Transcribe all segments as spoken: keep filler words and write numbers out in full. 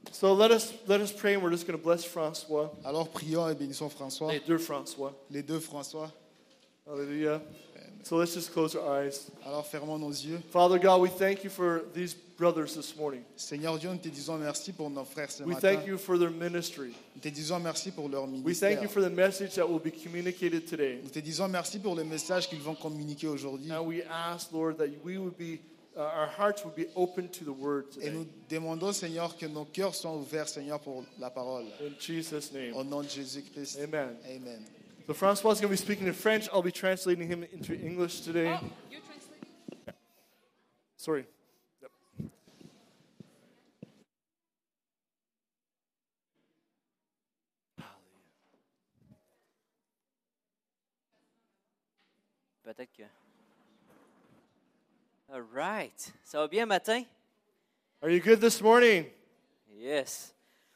So let us let us pray, and we're just going to bless François. Alors prions et bénissons François, Les deux François. les deux François. Hallelujah. So let's just close our eyes. Alors fermons nos yeux. Father God, we thank you for these brothers this morning. Seigneur Dieu, nous te disons merci pour nos frères ce We matin. thank you for their ministry. Nous te disons merci pour leur We thank ministère. you for the message that will be communicated today. Nous te disons merci pour le message qu'ils vont communiquer aujourd'hui. And we ask, Lord, that we would be, uh, our hearts would be open to the word Et today. nous demandons, Seigneur, que nos cœurs soient ouverts, Seigneur, pour la parole. In Jesus' name. Au nom de Jésus-Christ. Amen. Amen. So François is going to be speaking in French. I'll be translating him into English today. Oh, you're translating? Sorry. Yep. Peut-être que. All right. Ça va bien matin? Are you good this morning? Yes.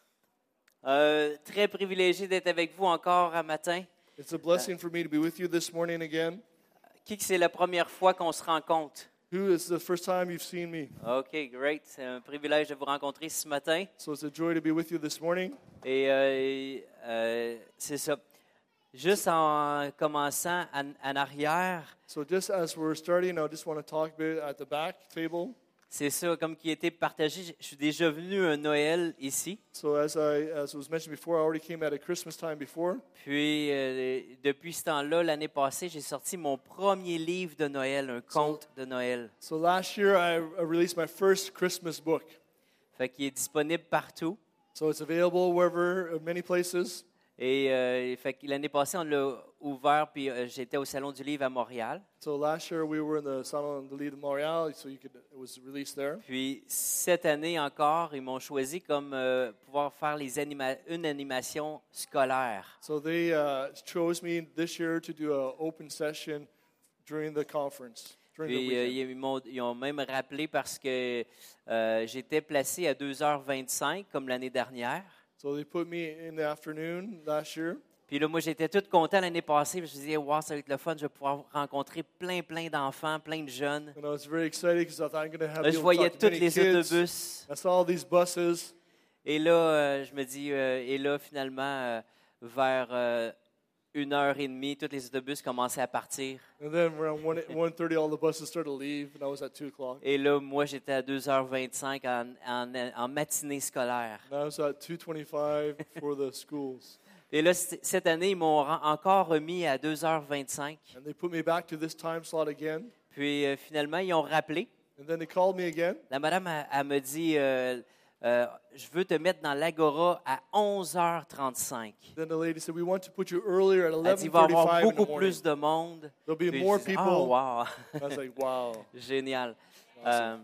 Euh, très privilégié d'être avec vous encore un matin. It's a blessing for me to be with you this morning again. Qui que c'est la première fois qu'on se rencontre? Who is the first time you've seen me? OK, great. C'est un privilège de vous rencontrer ce matin. So it's a joy to be with you this morning. Et euh, euh, c'est ça. Juste en commençant en, en arrière, So just as we're starting, I just want to talk a bit at the back table. c'est ça, comme qui a été partagé. Je suis déjà venu un Noël ici. So as I as was mentioned before, I already came at a Christmas time before. Puis, euh, depuis ce temps-là, l'année passée, j'ai sorti mon premier livre de Noël, un conte de Noël. So last year I I released my first Christmas book. Fait qu'il est disponible partout. So it's available wherever, uh, many places. Et euh, fait que l'année passée, on l'a ouvert, puis euh, j'étais au Salon du Livre à Montréal. So last year we were in the Salon de Livre de Montréal, so you could it was released there. Puis cette année encore, ils m'ont choisi comme euh, pouvoir faire les anima- une animation scolaire. So they uh, chose me this year to do an open session during the conference. During the Puis euh, weekend. ils, m'ont, ils ont même rappelé parce que euh, j'étais placé à deux heures vingt-cinq comme l'année dernière. So they put me in the afternoon last year. Puis là, moi, j'étais tout content l'année passée. Je me disais, wow, ça va être le fun. Je vais pouvoir rencontrer plein, plein d'enfants, plein de jeunes. And I was very excited because I thought I'm going to have Là, be je able to voyais talk to tous many les kids. autobus. I saw all these buses. Et là, euh, je me dis, euh, et là, finalement, euh, vers euh, une heure et demie, tous les autobus commençaient à partir. And then around one one thirty, all the buses started to leave, and I was at two o'clock. Et là, moi, j'étais à deux heures vingt-cinq en, en, en matinée scolaire. And I was at two twenty-five for the schools. Et là, c- cette année, ils m'ont ren- encore remis à deux heures vingt-cinq. And they put me back to this time slot again. Puis euh, finalement, ils ont rappelé. And then they called me again. La madame, elle, elle me dit, euh, euh, je veux te mettre dans l'Agora à onze heures trente-cinq. Then the lady said, "We want to put you earlier at Elle dit, eleven il va y avoir thirty-five in the beaucoup morning. plus de monde. There'll be Puis more je dis, people." oh, wow. I was like, "Wow." Génial. Euh,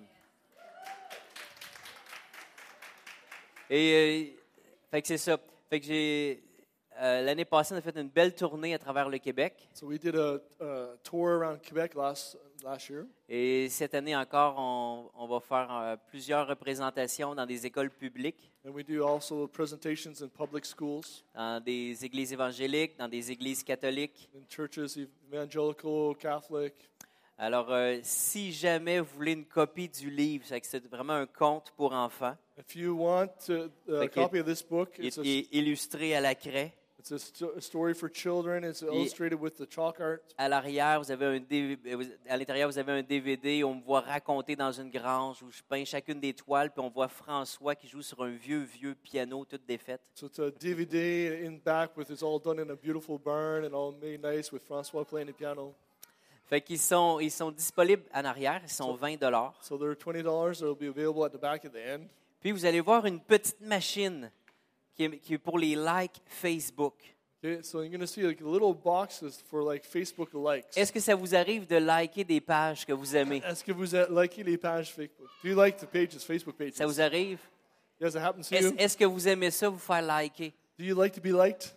et euh, fait que c'est ça. Fait que j'ai euh, l'année passée, on a fait une belle tournée à travers le Québec. So we did a, a tour around Quebec last last year. Et cette année encore, on, on va faire euh, plusieurs représentations dans des écoles publiques, And we do also presentations in public schools, dans des églises évangéliques, dans des églises catholiques. in churches, evangelical, Catholic. Alors, euh, si jamais vous voulez une copie du livre, c'est que c'est vraiment un conte pour enfants. If you want to, a Fait qu'il- copy of this book, Il it's a, est illustré à la craie. it's a, sto- a story for children. It's illustrated with the chalk art. À l'arrière, vous avez un D V D, vous- à l'intérieur, vous avez un D V D. On me voit raconter dans une grange où je peins chacune des toiles, puis on voit François qui joue sur un vieux, vieux piano, toute défaite. So it's a D V D in back with it's all done in a beautiful barn and all made nice with François playing the piano. Fait qu'ils sont, ils sont disponibles en arrière, ils sont vingt dollars. So they're twenty dollars. They'll be available at the back at the end. Puis vous allez voir une petite machine qui est, qui est pour les likes Facebook. Okay, so you're going to see like little boxes for like Facebook likes. Est-ce que ça vous arrive de liker des pages que vous aimez? Est-ce que vous êtes- likez les pages Facebook? Do you like the pages, Facebook pages? Ça vous arrive? Does it happen to Est-ce, you? est-ce que vous aimez ça, vous faire liker? Do you like to be liked?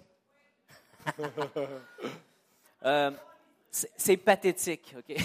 Euh, c'est, c'est pathétique, OK?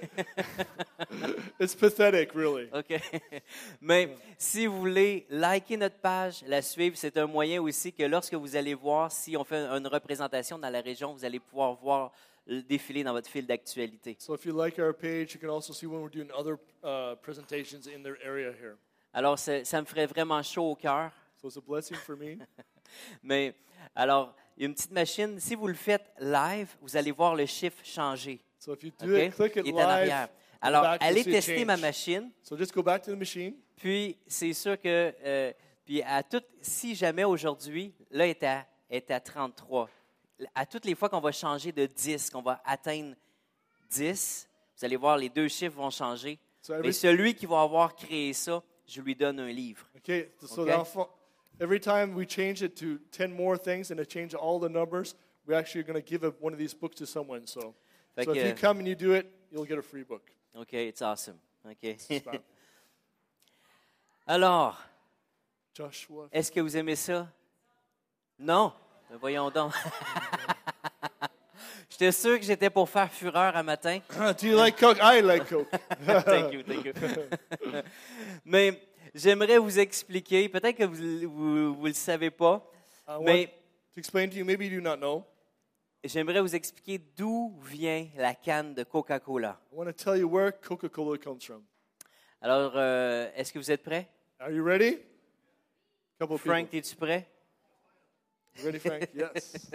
It's pathetic, really. OK. Mais si vous voulez liker notre page, la suivre, c'est un moyen aussi que lorsque vous allez voir, si on fait une représentation dans la région, vous allez pouvoir voir le défiler dans votre fil d'actualité. So if you like our page, you can also see when we're doing other uh, presentations in their area here. Alors, ça, ça me ferait vraiment chaud au cœur So it's a blessing for me. Mais alors, il y a une petite machine. Si vous le faites live, vous allez voir le chiffre changer. So if you do OK? it, click it Il est en live. arrière. go Alors, back, you'll allez see it tester ma change. machine. So just go back to the machine. Puis, c'est sûr que, euh, puis à tout, si jamais aujourd'hui, là, est à, est à trente-trois. À toutes les fois qu'on va changer de dix, qu'on va atteindre dix, vous allez voir, les deux chiffres vont changer. So Mais every, celui qui va avoir créé ça, je lui donne un livre. okay, so Okay. now fo- every time we change it to ten more things and it change all the numbers, we're actually going to give a, one of these books to someone. So, Fait so if que- you come and you do it, you'll get a free book. OK, it's awesome. OK. Stop. Alors, Joshua. est-ce que vous aimez ça? Non? Ben voyons donc. J'étais sûr que j'étais pour faire fureur un matin. Do you like Coke? I like Coke. Thank you, thank you. Mais j'aimerais vous expliquer, peut-être que vous ne le savez pas, I want mais to explain to you, maybe you do not know. j'aimerais vous expliquer d'où vient la canne de Coca-Cola. I want to tell you where Coca-Cola comes from. Alors, euh, est-ce que vous êtes prêts? Are you ready? Couple of Frank, people. es-tu prêt? You ready, Frank? Yes.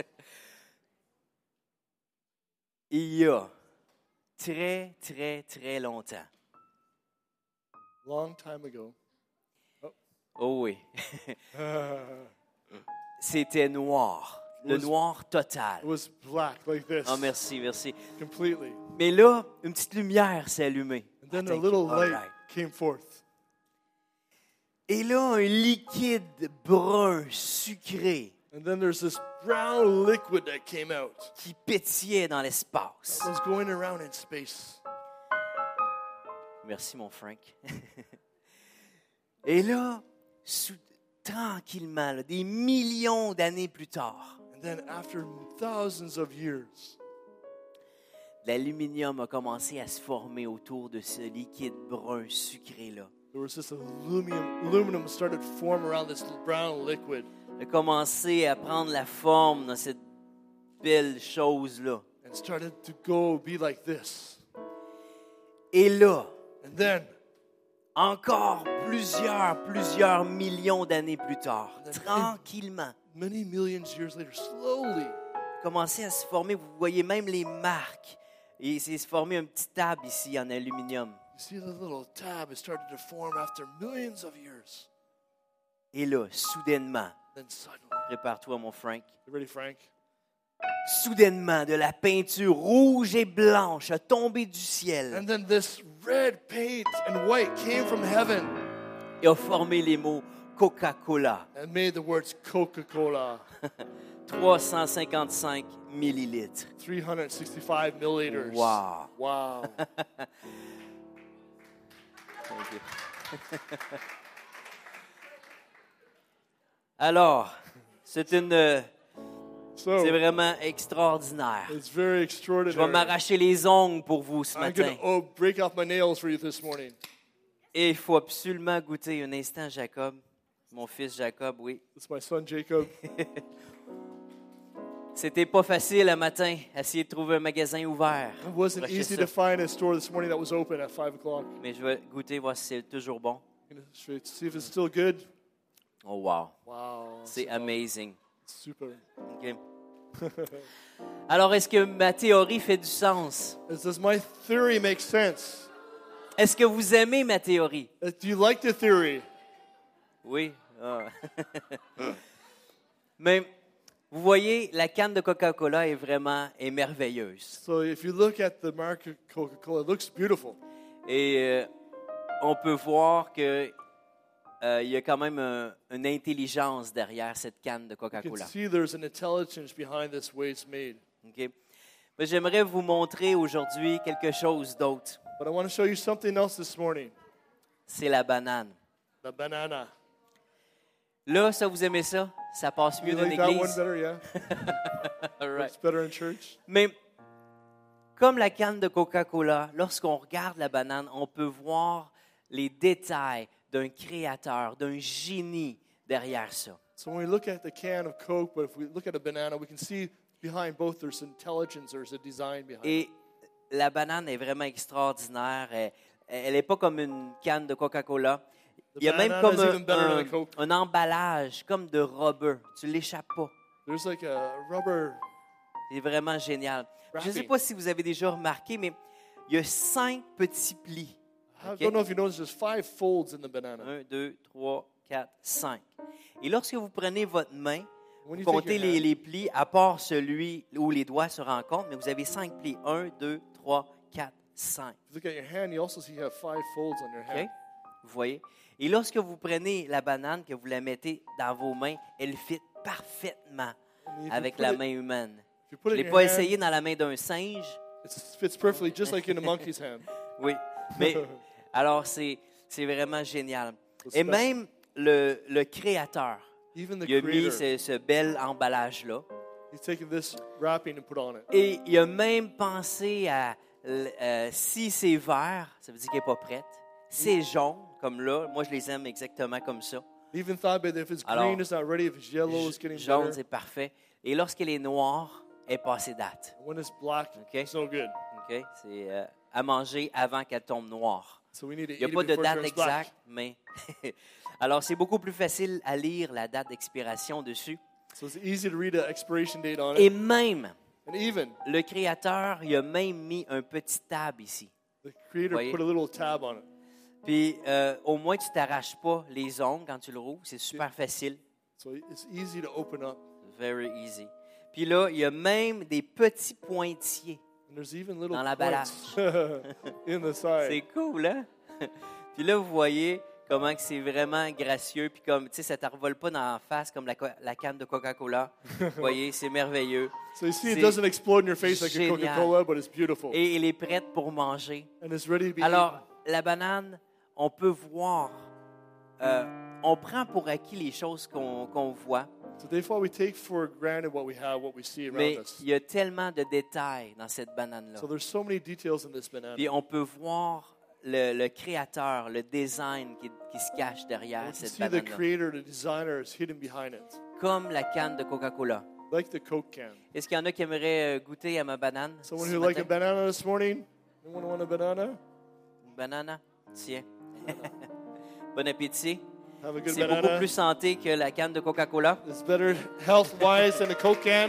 Il y a très, très, très longtemps. Long time ago. Oh oui. Uh, C'était noir. Le Was- noir total. it was black like this. Oh, merci, merci. Completely. Mais là, une petite lumière s'est allumée. And then Ah, a thank little you. All light right. came forth. Et là, un liquide brun sucré And then there's this brown liquid that came out. qui pétillait dans l'espace. It was going around in space. Merci, mon Frank. Et là, sous- tranquillement, là, des millions d'années plus tard, And then after thousands of years, l'aluminium a commencé à se former autour de ce liquide brun sucré-là. there was this aluminum, aluminum started to form around this brown liquid. Il a commencé à prendre la forme dans cette belle chose-là. And started to go be like this. Et là, And then, encore plusieurs, plusieurs millions d'années plus tard, tranquillement, many millions of years later, slowly, a commencé à se former. Vous voyez même les marques. Et il s'est formé un petit tab ici en aluminium. you see the little tab, it started to form after millions of years. Et là, soudainement, Then suddenly, prépare-toi mon Frank, you ready, Frank? soudainement, de la peinture rouge et blanche a tombé du ciel And then this red paint and white came from heaven et a formé les mots Coca-Cola, and made the words Coca-Cola, trois cent cinquante-cinq millilitres. three hundred sixty-five milliliters. Wow. Wow. Thank you. Alors, c'est une, euh, So, c'est vraiment extraordinaire. it's very Je vais extraordinary. m'arracher les ongles pour vous ce I'm matin. going to oh, break off my nails for you this morning. Et il faut absolument goûter un instant, Jacob. Mon fils Jacob, oui. It's my son Jacob. C'était pas facile un matin, essayer de trouver un magasin ouvert. It wasn't Pour acheter easy ça. to find a store this morning that was open at five o'clock. Mais je vais goûter, voir si c'est toujours bon. I'm gonna try to see if it's still good. Oh wow, Wow. c'est amazing. Super. OK. Alors, est-ce que ma théorie fait du sens? Does my theory make sense? Est-ce que vous aimez ma théorie? Uh, Do you like the theory? Oui. Ah. Mais vous voyez, la canne de Coca-Cola est vraiment est merveilleuse. So if you look at the mark of Coca-Cola, it looks beautiful. Et euh, on peut voir que euh, il y a quand même un- une intelligence derrière cette canne de You can Coca-Cola. see there's an intelligence behind this way it's made. OK? Mais j'aimerais vous montrer aujourd'hui quelque chose d'autre. But I want to show you something else this morning. C'est la banane. The banana. Là, ça, vous aimez ça? Ça passe mieux You dans like that one l'église? better, yeah? All right. It's better in church. Mais comme la canne de Coca-Cola, lorsqu'on regarde la banane, on peut voir les détails d'un créateur, d'un génie derrière ça. So when we look at the can of Coke, but if we look at a banana, we can see behind both there's intelligence, there's a design behind it. Et la banane est vraiment extraordinaire. Elle n'est pas comme une canne de Coca-Cola. The Il y a même banana comme is un, even better than un- a Coke. un emballage, comme de rubber. Tu l'échappes pas. There's like a rubber. C'est vraiment génial. Je ne sais Wrapping. pas si vous avez déjà remarqué, mais il y a cinq petits plis. I OK? don't know if you noticed, there's five folds in the banana. Un, deux, trois, quatre, cinq. Et lorsque vous prenez votre main, When vous you take comptez your les, hand, les plis, à part celui où les doigts se rencontrent, mais vous avez cinq plis. Un, deux, trois, quatre, cinq. if you look at your hand, you also see you have five folds on your OK? hand. Vous voyez? Et lorsque vous prenez la banane, que vous la mettez dans vos mains, elle fit parfaitement And if you avec put la it- main humaine. if you put Je it ne in l'ai your pas hand, essayé dans la main d'un singe. It fits perfectly, just like in a monkey's hand. Oui. Mais alors, c'est, c'est vraiment génial. So Et special. même le, le créateur, Even the il a mis creator, ce, ce bel emballage-là. he's taken this wrapping and put on it. Et il a même pensé à euh, si c'est vert, ça veut dire qu'elle n'est pas prête. C'est jaune, comme là. Moi, je les aime exactement comme ça. Even thought about if it's Alors, green, it's not ready. If it's yellow, it's getting Jaune, better. c'est parfait. Et lorsqu'elle est noire, elle est passée date. When it's black, OK? it's no good. OK? C'est euh, à manger avant qu'elle tombe noire. So we need to Il n'y a eat pas it de before it date turns black. exacte, mais... Alors, c'est beaucoup plus facile à lire la date d'expiration dessus. So it's easy to read the expiration date on Et it. même, And even le créateur, il a même mis un petit tab ici. the creator Voyez. put a little tab on it. Puis, euh, au moins, tu ne t'arraches pas les ongles quand tu le rouvres. C'est super facile. So it's easy to open up. Very easy. Puis là, il y a même des petits pointillés. And there's even little Dans la points in the C'est side. cool, hein? Puis là, vous voyez comment que c'est vraiment gracieux. Puis comme, tu sais, ça ne t'envole pas dans la face comme la, co- la canne de Coca-Cola. Vous voyez, c'est merveilleux. So you see, it C'est doesn't explode in your face like a génial. Coca-Cola, but it's beautiful. Et il est prête pour manger. And it's ready to be Alors, la banane, on peut voir, euh, on prend pour acquis les choses qu'on qu'on voit, eaten. So therefore, we take for granted what we have, what we see around mais us. il y a tellement de détails dans cette banane-là. So there's so many details in this banana. Puis on peut voir le, le créateur, le design qui, qui se cache derrière You can cette see the banane-là. creator, the designer is hidden behind it, Comme la canne de Coca-Cola. like the Coke can. Est-ce qu'il y en a qui aimeraient euh, goûter à ma banane? Someone ce who like a matin? banana this morning? Anyone want a banana? Une banane? Tiens. Bon appétit. Have a good C'est beaucoup banana. plus santé que la canne de Coca-Cola. It's better health-wise than a Coke can.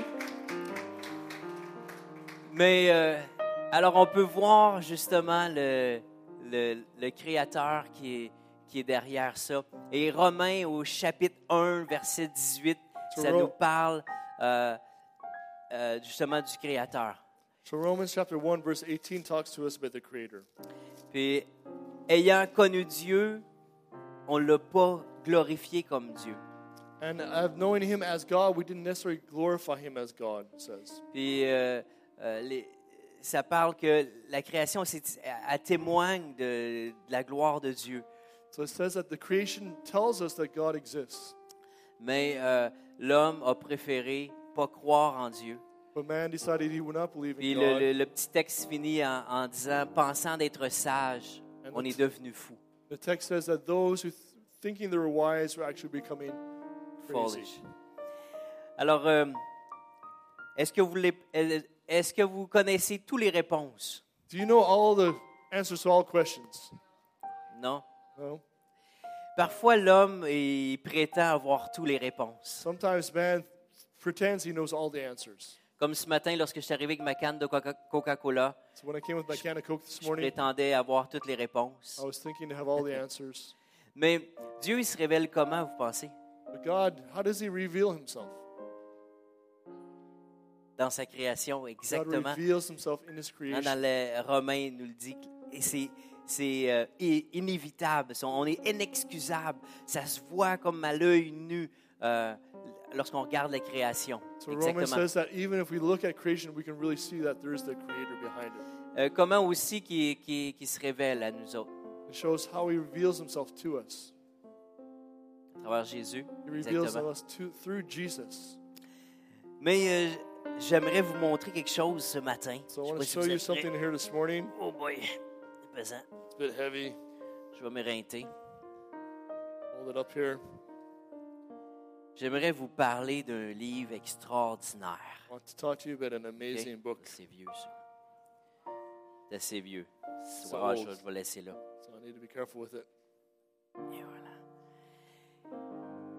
Mais euh, alors, on peut voir justement le, le, le créateur qui est, qui est derrière ça. Et Romains au chapitre un, verset dix-huit, ça Ro- nous parle euh, euh, justement du créateur. So Romans chapter one, verse eighteen talks to us about the creator. Puis, ayant connu Dieu, on ne l'a pas glorifié comme Dieu. And uh, knowing him as God, we didn't necessarily glorify him as God, it says. Puis, euh, euh, les- ça parle que la création, c'est, elle témoigne de, de la gloire de Dieu. So it says that the creation tells us that God exists. Mais euh, l'homme a préféré pas croire en Dieu. But man decided he would not believe Puis in le, God. le- le petit texte finit en, en disant, pensant d'être sage, And on the- est devenu fou, The text says that those who th- thinking they were wise were actually becoming crazy. foolish. Alors, euh, est-ce que vous les- euh, est-ce que vous connaissez toutes les réponses? Do you know all the answers to all questions? Non. No. Parfois, l'homme il prétend avoir toutes les réponses. Sometimes man pretends he knows all the answers. Comme ce matin, lorsque je suis arrivé avec ma canne de Coca- Coca-Cola, So when I came with my can of Coke this je morning, prétendais avoir toutes les réponses. I was thinking to have all the answers. Mais Dieu, il se révèle comment, vous pensez? But God, how does he reveal himself? Dans sa création, God exactement. reveals himself in his Hein, creation. dans les Romains, il nous le dit. Et c'est, c'est euh, i- inévitable. On est inexcusable. Ça se voit comme à l'œil nu euh, lorsqu'on regarde la création. So Romans Exactement. says that even if we look at creation, we can really see that there is the creator behind it. Euh, comment aussi qui, qui, qui se révèle à nous autres, It shows how he reveals himself to us. à travers Jésus. He reveals Exactement. us to, through Jesus. Mais euh, j'aimerais vous montrer quelque chose ce matin. So I Je sais want pas to si show vous you êtes prêts. something here this morning. Oh boy, c'est pesant. It's a bit heavy. Je vais m'éreinter. Hold it up here. J'aimerais vous parler d'un livre extraordinaire. I want to talk to you about an OK? amazing book. C'est vieux, ça. C'est assez vieux. So Ah, je, old. je vais laisser là. So I need to be careful with it. Et voilà.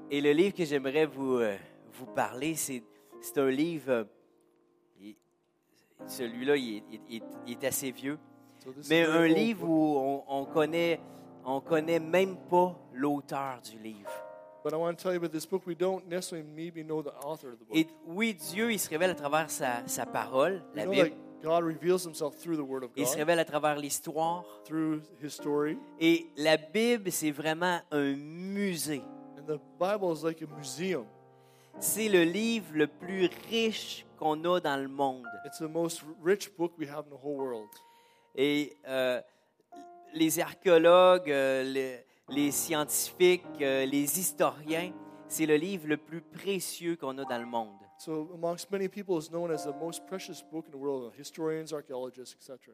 Et le livre que j'aimerais vous, euh, vous parler, c'est, c'est un livre, euh, il- celui-là, il, est- il est- il est assez vieux, So this is mais a very un old livre book. où on, on connaît, on connaît même pas l'auteur du livre. But I want to tell you about this book. We don't necessarily maybe know the author of the book. Et oui, Dieu, il se révèle à travers sa, sa parole, We la know Bible. that God reveals himself through the Word of Il se God, révèle à travers l'histoire. through his story. Et la Bible, c'est vraiment un musée. And the Bible is like a museum. C'est le livre le plus riche qu'on a dans le monde. It's the most rich book we have in the whole world. Et euh, les archéologues, euh, les, les scientifiques, euh, les historiens, c'est le livre le plus précieux qu'on a dans le monde. So amongst many people, it's known as the most precious book in the world. Historians, archaeologists, et cetera.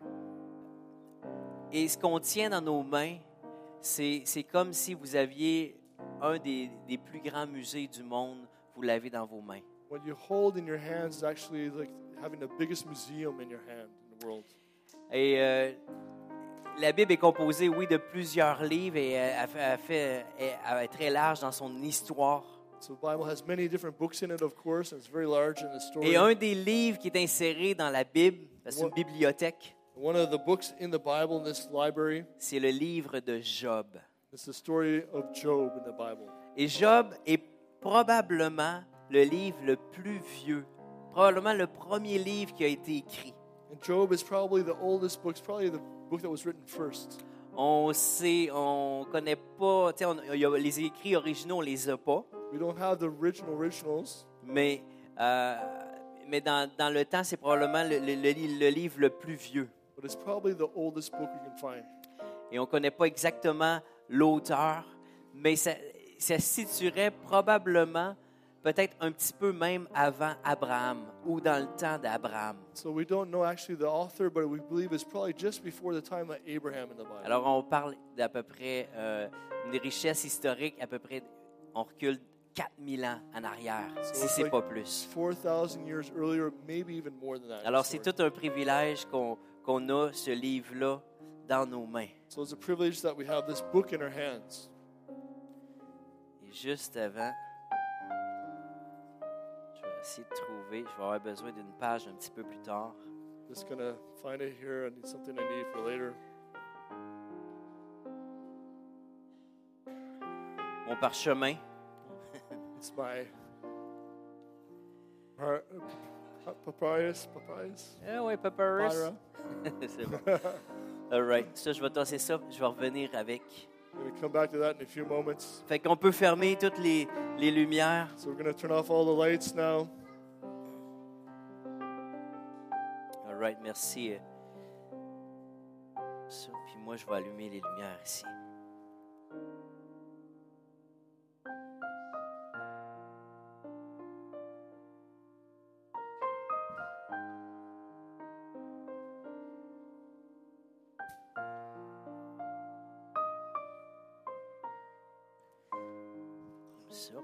Et ce qu'on tient dans nos mains, c'est, c'est comme si vous aviez un des, des plus grands musées du monde, vous l'avez dans vos mains. What you hold in your hands is actually like having the biggest museum in your hand in the world. Et euh, la Bible est composée, oui, de plusieurs livres et euh, elle, fait- elle fait, elle- elle est très large dans son histoire. So the Bible has many different books in it, of course, and it's very large in the story. Et un des livres qui est inséré dans la Bible, parce que c'est une bibliothèque, One of the books in the Bible in this library c'est le livre de Job. is the story of Job in the Bible. Et Job est probablement le livre le plus vieux, probablement le premier livre qui a été écrit. And Job is probably the oldest book. It's probably the book that was written first. On sait, on connaît pas, tu sais, on- il y a les écrits originaux, on les a pas, We don't have the original originals, mais, euh, mais dans, dans le temps, c'est probablement le, le- le- le livre le plus vieux. but it's probably the oldest book we can find. Et on ne connaît pas exactement l'auteur, mais ça, ça se situerait probablement, peut-être un petit peu même avant Abraham ou dans le temps d'Abraham. So we don't know actually the author, but we believe it's probably just before the time of Abraham in the Bible. Alors, on parle d'à peu près euh, une richesse historique, à peu près, on recule quatre mille ans en arrière, So si it's c'est like pas plus. four thousand years earlier, maybe even more than that. Alors, c'est story. tout un privilège qu'on qu'on a ce livre-là dans nos mains. So it's a privilege that we have this book in our hands. Et juste avant, je vais essayer de trouver, je vais avoir besoin d'une page un petit peu plus tard. Just gonna find it here. I need something I need for later. Mon parchemin. It's my par- pa- papyrus, papyrus, Ah oui, papyrus. Pyra. C'est bon. All right. Ça, je vais tasser ça. Je vais revenir avec. We're gonna come back to that in a few moments. Fait qu'on peut fermer toutes les, les lumières. So we're gonna turn off all the lights now. All right. Merci. euh. Ça. Puis moi, je vais allumer les lumières ici. Comme ça.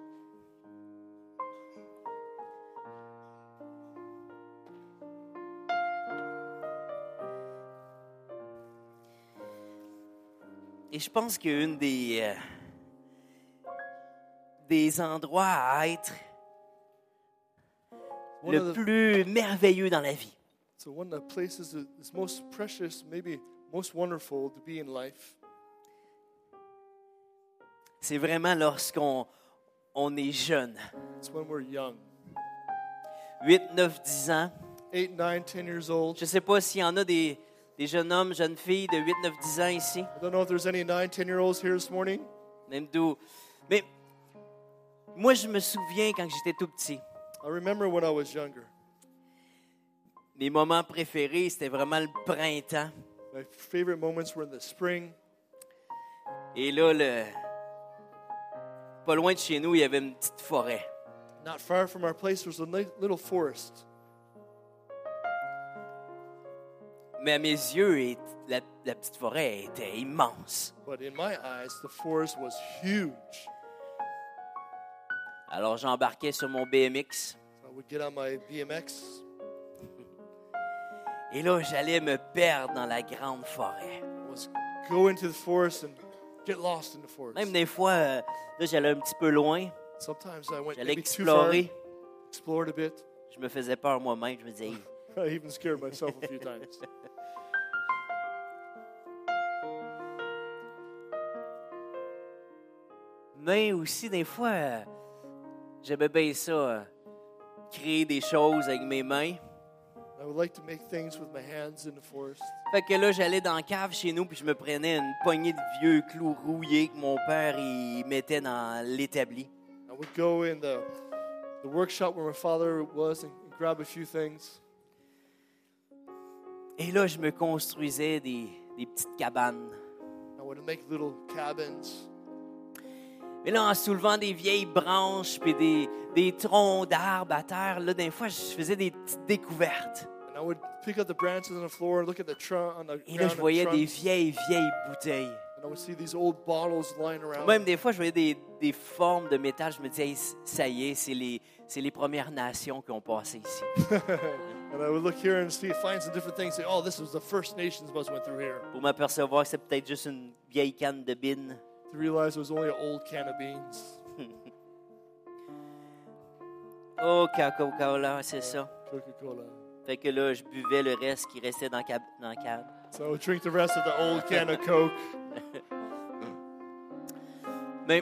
Et je pense qu'une des, euh, des endroits à être One le of the, plus merveilleux dans la vie, so one of the places that is most precious, maybe most wonderful to be in life, c'est vraiment lorsqu'on on est jeune. it's when we're young, huit, neuf, dix ans. eight, nine, ten years old. Je ne sais pas s'il y en a des, des jeunes hommes, jeunes filles de huit, neuf, dix ans ici. I don't know if there's any nine, ten year olds here this morning. Même d'où. Mais moi, je me souviens quand j'étais tout petit. I remember when I was younger. Mes moments préférés, c'était vraiment le printemps. My favorite moments were in the spring. Et là, le... pas loin de chez nous, il y avait une petite forêt. Not far from our place, there was a ni- little forest. Mais à mes yeux, et- la, la petite forêt était immense. But in my eyes, the forest was huge. Alors, j'embarquais sur mon B M X. So I would get on my B M X, Et là, j'allais me perdre dans la grande forêt. was go into the forest and get lost in the forest. Même des fois, euh, là, j'allais un petit peu loin. Sometimes I went J'allais maybe too far, explorer. explored a bit. Je me faisais peur moi-même. Je me disais, hey, I even scared myself a few times. mais aussi, des fois, euh, j'aimais bien ça, euh, créer des choses avec mes mains. I would like to make things with my hands in the forest. Fait que là, j'allais dans la cave chez nous, puis je me prenais une poignée de vieux clous rouillés que mon père il mettait dans l'établi. I would go in the, the workshop where my father was and, and grab a few things. Et là, je me construisais des, des petites cabanes. I would make little cabins. Mais là, en soulevant des vieilles branches puis des, des troncs d'arbres à terre, là, des fois, je faisais des petites découvertes. And I would pick up the branches on the floor and look at the trunk on the Et là, ground je and voyais des trunks. vieilles, vieilles bouteilles. And I would see these old bottles lying around. Même des fois, je voyais des, des formes de métal. Je me disais, hey, ça y est, c'est les, c'est les Premières Nations qui ont passé ici. And I would look here and see, find some different things. Say, oh, this was the First Nations must went through here. Pour m'apercevoir que c'est peut-être juste une vieille canne de bine. To realize it was only an old can of beans. Oh, Coca-Cola, c'est ça. Coca-Cola. Fait que là, je buvais le reste qui restait dans le cab- dans le cab. So I would drink the rest of the old can of Coke. Mais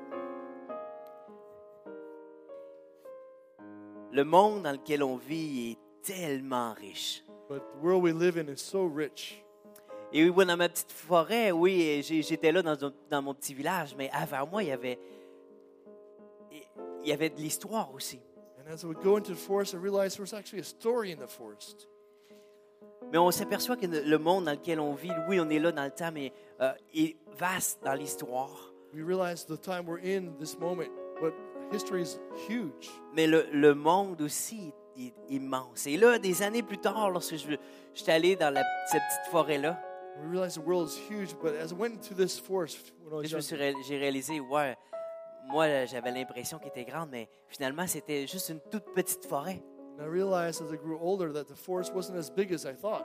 le monde dans lequel on vit est tellement riche. But the world we live in is so rich. Et oui, dans ma petite forêt, oui, j'ai- j'étais là dans, un- dans mon petit village, mais avant moi, il y avait, il y avait de l'histoire aussi. And as I would go into the forest, I realized there was actually a story in the forest. Mais on s'aperçoit que le monde dans lequel on vit, oui, on est là dans le temps, mais euh, est vaste dans l'histoire. We realize the time we're in this moment, but history is huge. Mais le, le monde aussi est immense. Et là, des années plus tard, lorsque je j'étais allé dans la, cette petite forêt-là, We realize the world is huge, but as I went into this forest when I was je me suis younger, ré- j'ai réalisé, ouais, moi, j'avais l'impression qu'elle était grande, mais finalement, c'était juste une toute petite forêt. and I realized as I grew older that the forest wasn't as big as I thought.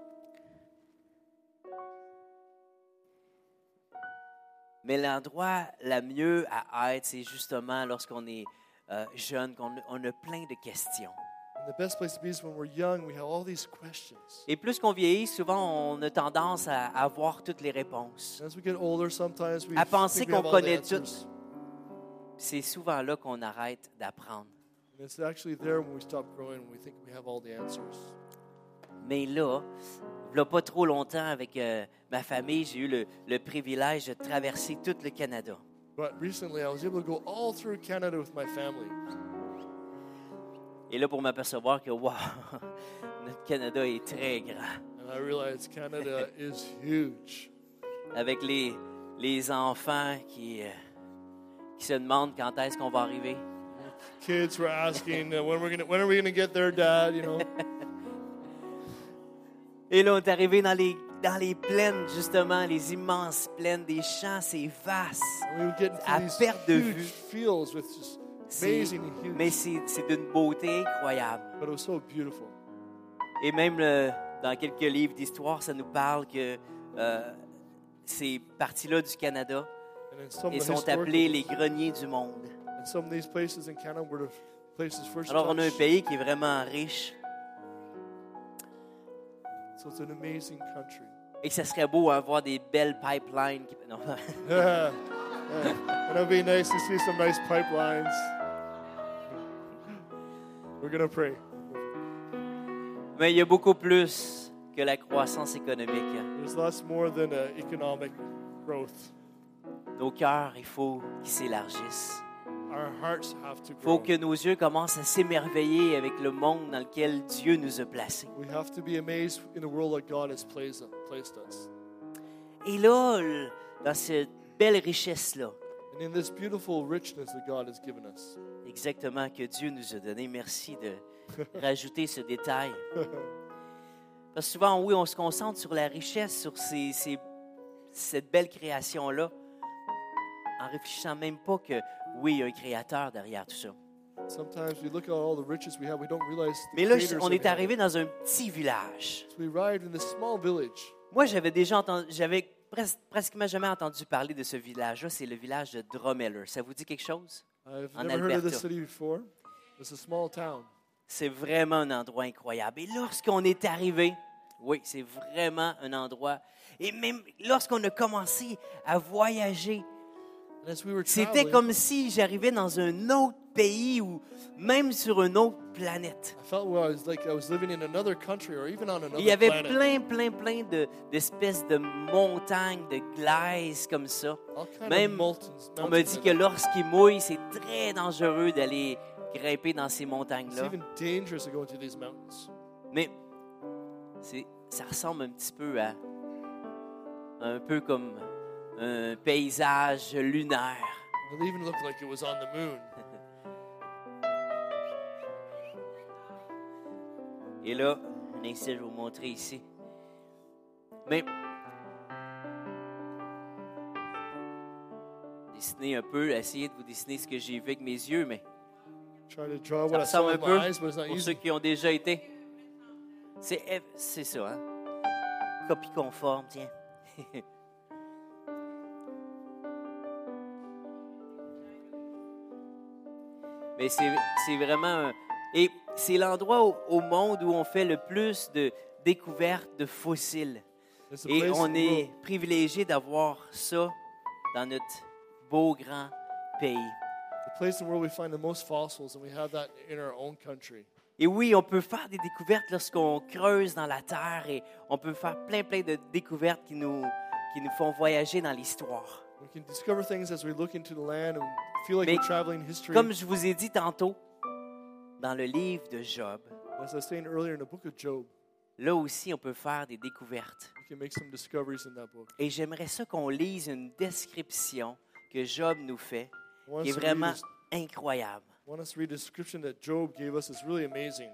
Mais l'endroit le mieux à être, c'est justement lorsqu'on est euh, jeune, qu'on on a plein de questions. And the best place to be is when we're young, we have all these questions. Et plus qu'on vieillit, souvent, on a tendance à avoir toutes les réponses. And as we get older, sometimes we À penser think we have qu'on all the connaît tout. answers. C'est souvent là qu'on arrête d'apprendre. And it's actually there when we stop growing, when we think we have all the answers. Mais là, il n'y a pas trop longtemps, avec euh, ma famille, j'ai eu le, le privilège de traverser tout le Canada. But recently, I was able to go all through Canada with my family. Et là, pour m'apercevoir que, wow, notre Canada est très grand. And I realized Canada is huge. Avec les, les enfants qui, euh, qui se demandent quand est-ce qu'on va arriver. Kids were asking, uh, when, we're gonna, when are we going to get there, Dad? You know. Et là, on est arrivé dans les, dans les plaines, justement, les immenses plaines des champs, c'est vaste. And we would get into À these perte de huge vue. fields with just C'est- amazing and huge. mais c'est, c'est d'une beauté incroyable. But it was so beautiful. Et même le- dans quelques livres d'histoire, ça nous parle que euh, ces parties-là du Canada And in some ils of the sont appelés les historical, greniers du monde. and some of these places in Canada were the places first Alors, on a un touched. pays qui est vraiment riche So it's an amazing country. et que ça serait beau avoir des belles pipelines. qui- Non. Yeah. Yeah. And it'd be nice to see some nice pipelines. We're going to pray. Mais il y a beaucoup plus que la croissance économique. There's lots more than uh, economic growth. Nos cœurs, il faut qu'ils s'élargissent. Our hearts have to Il grow. faut que nos yeux commencent à s'émerveiller avec le monde dans lequel Dieu nous a placés. We have to be amazed in the world that God has placed, placed us. Et là, le- dans cette belle richesse-là, And in this beautiful richness that God has given us. exactement que Dieu nous a donné, merci de rajouter ce détail. Parce que souvent, oui, on se concentre sur la richesse, sur ces, ces- cette belle création-là, en réfléchissant même pas que, oui, il y a un créateur derrière tout ça. Sometimes we look at all the riches we have, we don't realize the Mais là, creators on that est we have. arrivé dans un petit village. So we ride in this small village. Moi, j'avais déjà entendu, j'avais pres- pratiquement jamais entendu parler de ce village-là. C'est le village de Drumheller. Ça vous dit quelque chose? I've en never heard of this Alberta. city before. It's a small town. C'est vraiment un endroit incroyable. Et lorsqu'on est arrivé, oui, c'est vraiment un endroit. Et même lorsqu'on a commencé à voyager, And as we were c'était traveling, comme si j'arrivais dans un autre pays ou même sur une autre planète. I felt well, I was like I was living in another country or even on another Et il y avait planet. plein, plein, plein de, d'espèces de montagnes, de glaces comme ça. All kind Même, of mountains, On me mountains dit and que lorsqu'il mouille, c'est très dangereux d'aller grimper dans ces It's montagnes-là. even dangerous to go into these mountains. Mais c'est, ça ressemble un petit peu à un peu comme un paysage lunaire. It even looked like it was on the moon. Et là, un instant, je vais vous montrer ici. Mais dessiner un peu, essayer de vous dessiner ce que j'ai vu avec mes yeux, mais Try to draw ça what I saw ressemble un with peu my eyes, but it's not pour ceux easy. qui ont déjà été. C'est, c'est ça, hein? Copie conforme, tiens. Mais c'est, c'est vraiment un... Et c'est l'endroit au, au monde où on fait le plus de découvertes de fossiles. It's a Et place on in the est world- privilégié d'avoir ça dans notre beau grand pays. the place in the world we find the most fossils, and we have that in our own country. Et oui, on peut faire des découvertes lorsqu'on creuse dans la terre et on peut faire plein, plein de découvertes qui nous, qui nous font voyager dans l'histoire. We can discover things as we look into the land and feel like Mais we're traveling history. Comme je vous ai dit tantôt, dans le livre de Job, As I was saying earlier in the book of Job, là aussi, on peut faire des découvertes. we can make some discoveries in that book. Et j'aimerais ça qu'on lise une description que Job nous fait, I want qui est us to read vraiment this- incroyable. I want us to read a description that Job gave us. It's really amazing.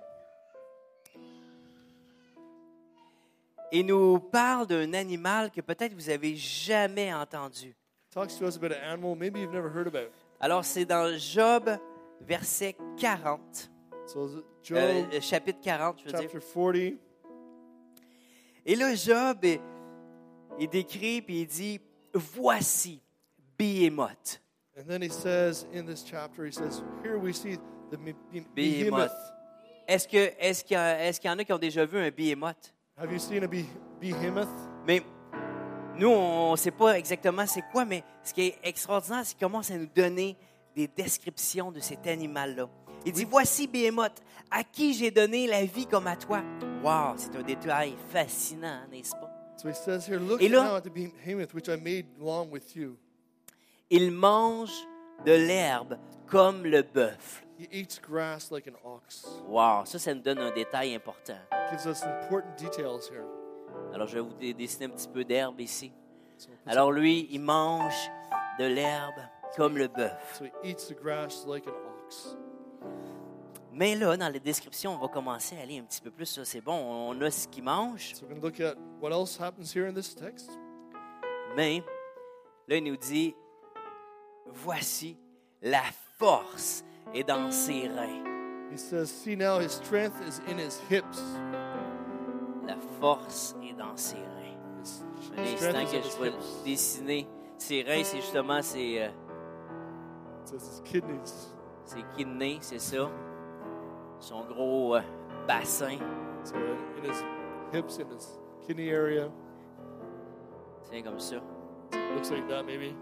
Il nous parle d'un animal que peut-être vous avez jamais entendu. It talks to us about an animal maybe you've never heard about. Alors, c'est dans Job, verset quarante, So Job euh, le chapitre quarante, je veux dire. chapter forty. Et là, Job, il, il décrit puis il dit, voici Behémoth. And then he says in this chapter, he says, here we see the be- be- Behemoth. behemoth. Est-ce que est-ce qu'il y, a- est-ce qu'il y en a qui ont déjà vu un Behémoth? Have you seen a be- behemoth? Mais nous, on ne sait pas exactement c'est quoi, mais ce qui est extraordinaire, c'est qu'il commence à nous donner des descriptions de cet animal-là. Il dit, voici Behémoth, à qui j'ai donné la vie comme à toi. Wow, c'est un détail fascinant, n'est-ce pas? So he says here, look Et là- now at the behemoth which I made along with you. Il mange de l'herbe comme le bœuf. He eats grass like an ox. Wow, ça, ça nous donne un détail important. Gives us important details here. Alors, je vais vous dé- dessiner un petit peu d'herbe ici. So, Alors, lui, il mange de l'herbe comme le bœuf. so he eats the grass like an ox. Mais là, dans la description, on va commencer à aller un petit peu plus. Ça, c'est bon, on a ce qu'il mange. So we're going to look at what else happens here in this text. Mais là, il nous dit, voici la force est dans ses reins. He says, see now his strength is in his hips. La force est dans ses reins. His Un strength instant is que in je his vais hips. dessiner. Ses reins, c'est justement ses, euh, It says his kidneys. ses kidneys, c'est ça. Son gros euh, bassin. So in his hips, in his kidney area. C'est comme ça. Looks like that maybe.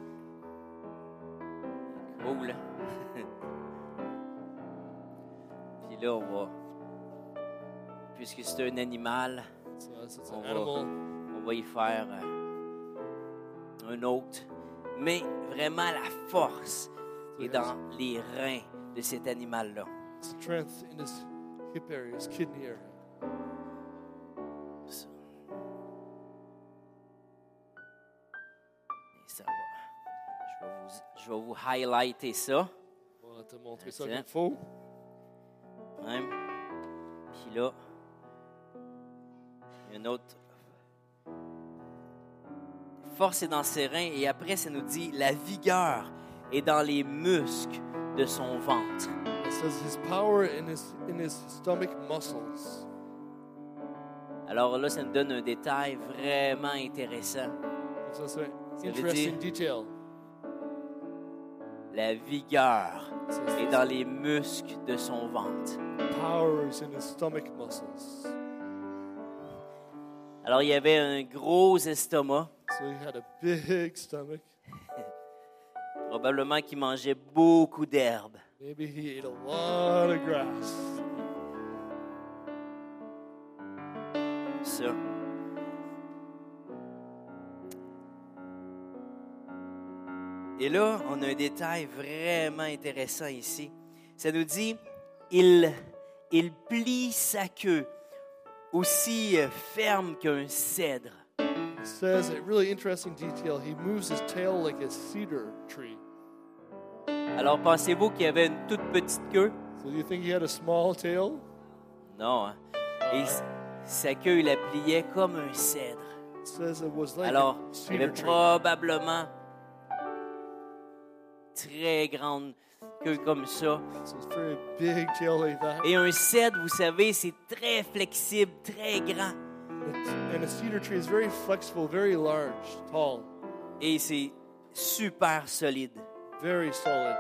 Cool. Puis là, on va... Puisque c'est un animal, So that's it's On an va- animal. on va y faire euh, un autre. Mais vraiment, la force est dans les reins de cet animal-là. Strength in his hip area, his kidney area. Ça. Et ça va. Je vais vous, je vais vous highlighter ça. On va te montrer ça That's comme it. faut. Même. Puis là, il y a une autre. Force est dans ses reins. Et après, ça nous dit la vigueur est dans les muscles de son ventre. It says his power in his in his stomach muscles. Alors là, ça nous donne un détail vraiment intéressant. It's also an veut interesting dire- detail. La vigueur et dans les muscles de son ventre. Power is in his stomach muscles. Alors, il y avait un gros estomac, So he had a big stomach. probablement qu'il mangeait beaucoup d'herbes. Maybe he ate a lot of grass. Ça. Et là, on a un détail vraiment intéressant ici. Ça nous dit, il, il plie sa queue aussi ferme qu'un cèdre. It says a really interesting detail. He moves his tail like a cedar tree. Alors, pensez-vous qu'il avait une toute petite queue? So do you think he had a small tail? Non. Hein? Et s- sa queue, il la pliait comme un cèdre. It says it was like Alors, a il cedar avait tree. probablement très grande queue comme ça. So it's very big tail like that. Et un cèdre, vous savez, c'est très flexible, très grand. It's, and a cedar tree is very flexible, very large, tall, Et c'est super solide. very solid.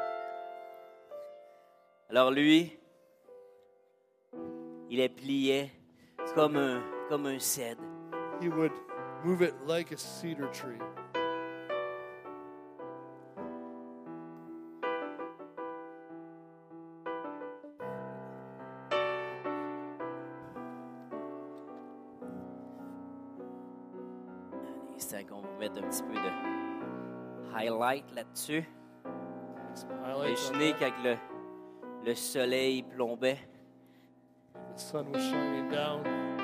Alors lui, il la pliait comme un, comme un cèdre. He would move it like a cedar tree. C'est qu'on va mettre un petit peu de highlight là-dessus. Some highlights on Imaginez that. quand le, le soleil plombait. The sun was shining down.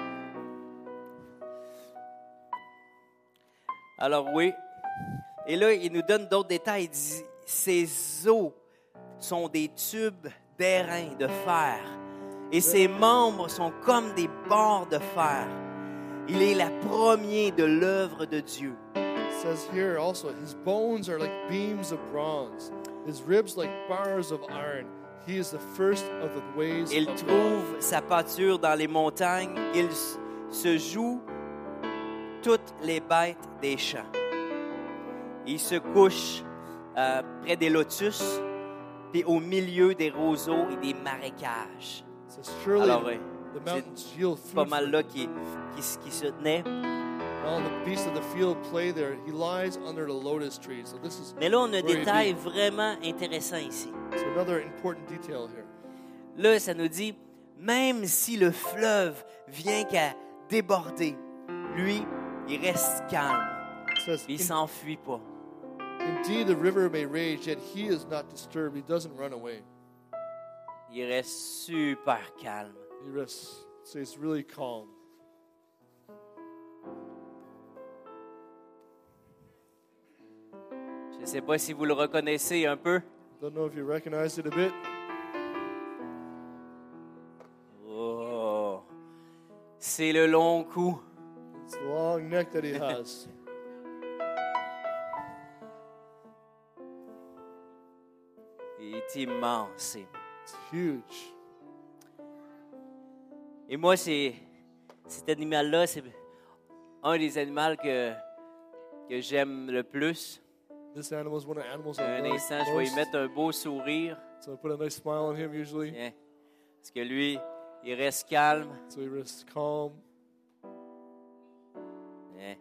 Alors oui. Et là, il nous donne d'autres détails. Il dit, ses os sont des tubes d'airain, de fer. Et ses membres sont comme des barres de fer. Il est la première de l'œuvre de Dieu. It says here also, his bones are like beams of bronze, his ribs like bars of iron. He is the first of the ways Il of God. trouve sa pâture dans les montagnes. Il s- se joue toutes les bêtes des champs. Il se couche euh, près des lotus, puis au milieu des roseaux et des marécages. It says, surely Alors, oui, the c'est mountains yield pas food mal for là him. qui, qui, qui se tenait. All the beasts of the field play there. He lies under the lotus tree. So this is Mais là, on a un where he détail be. vraiment intéressant ici. So another important detail here. Là, ça nous dit, même si le fleuve vient qu'à déborder, lui, il reste calme. It says, Il "In- s'enfuit pas. indeed the river may rage, yet he is not disturbed. He doesn't run away. Il reste super calme. He rests. So he's really calm. Je ne sais pas si vous le reconnaissez un peu. Don't know if you recognize it a bit. Oh, c'est le long cou. It's the long neck that he has. Il est immense. It's huge. Et moi, c'est cet animal-là, c'est un des animaux que, que j'aime le plus. This animal is one of the animals I Un like instant, je vais y most. mettre un beau sourire. So I put a nice smile on him usually. Tiens. Parce que lui, il reste calme. So he rests calm. Tiens.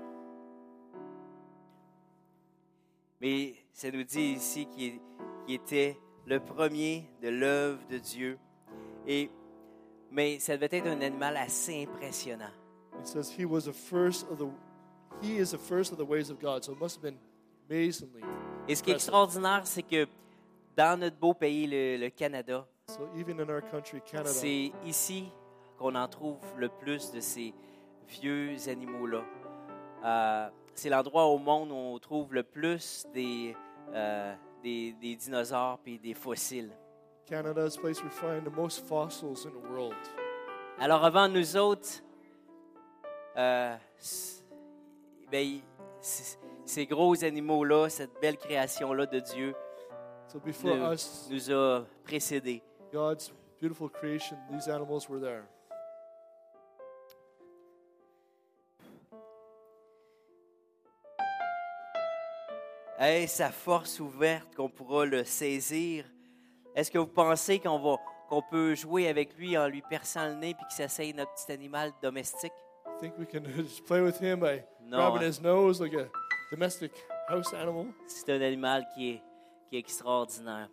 Mais ça nous dit ici qu'il qu'il était le premier de l'œuvre de Dieu. Et, mais ça devait être un animal assez impressionnant. It says he was the first of the he is the first of the ways of God. So it must have been amazingly. Et ce qui est impressive. extraordinaire, c'est que dans notre beau pays, le, le Canada, So even in our country, Canada, c'est ici qu'on en trouve le plus de ces vieux animaux-là. Euh, c'est l'endroit au monde où on trouve le plus des, euh, des, des dinosaures et des fossiles. Canada is the place we find the most fossils in the world. Alors avant nous autres, euh, c- ben, c- ces gros animaux-là, cette belle création-là de Dieu So before nous, us, nous a précédés. God's beautiful creation, these animals were there. Est-ce à force ouverte qu'on pourra le saisir Est-ce que vous pensez qu'on va, qu'on peut jouer avec lui en lui perçant le nez puis qu'il s'essaye notre petit animal domestique? I think we can just play with him by No, grabbing hein. his nose like a domestic house animal. C'est un animal qui est, qui est extraordinaire.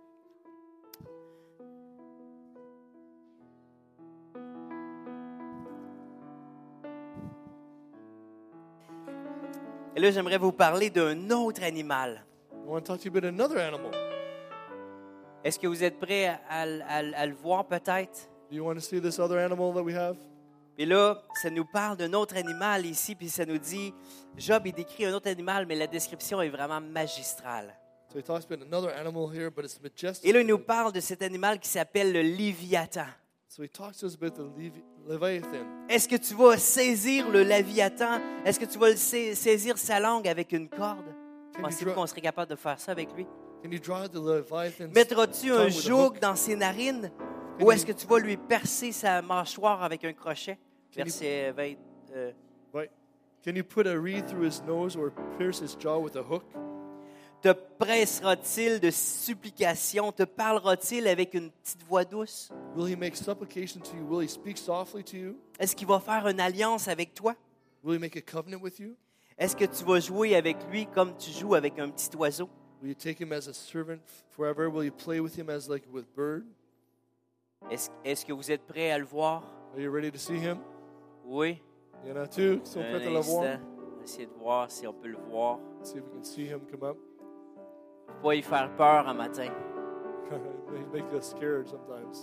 Et là, j'aimerais vous parler d'un autre animal. I want to talk to you about another animal. Est-ce que vous êtes prêts à, à- à- à le voir peut-être? Do you want to see this other animal that we have? Et là, ça nous parle d'un autre animal ici, puis ça nous dit, Job, il décrit un autre animal, mais la description est vraiment magistrale. So he talks about another animal here, but it's majestic. Et là, il nous parle de cet animal qui s'appelle le Léviathan. So he talks to us about the Levi- Leviathan. Est-ce que tu vas saisir le Léviathan? Est-ce que tu vas le sa- saisir sa langue avec une corde? Can Pensez-vous you, draw, qu'on serait capable de faire ça avec lui? can you draw the Leviathan? Mettras-tu un with a joug hook? dans ses narines? Can Ou est-ce you- que tu vas lui percer sa mâchoire avec un crochet? Can you- Verset vingt. euh, Right. Can you put a reed through his nose or pierce his jaw with a hook? Te pressera-t-il de supplication? Te parlera-t-il avec une petite voix douce? Will he make supplication to you? Will he speak softly to you? Est-ce qu'il va faire une alliance avec toi? Will he make a covenant with you? Est-ce que tu vas jouer avec lui comme tu joues avec un petit oiseau? Will you take him as a servant forever? Will you play with him as like with bird? Est-ce, est-ce que vous êtes prêts à le voir? Are you ready to see him? Oui. Il y en a two qui sont Un prêts à le voir. instant. On va essayer de voir si on peut le voir. Let's see if we can see him come up. Faut pas y faire peur un matin. He makes us scared sometimes.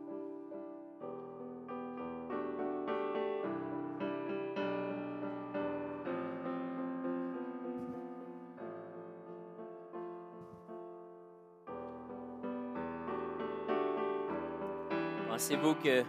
Pensez-vous que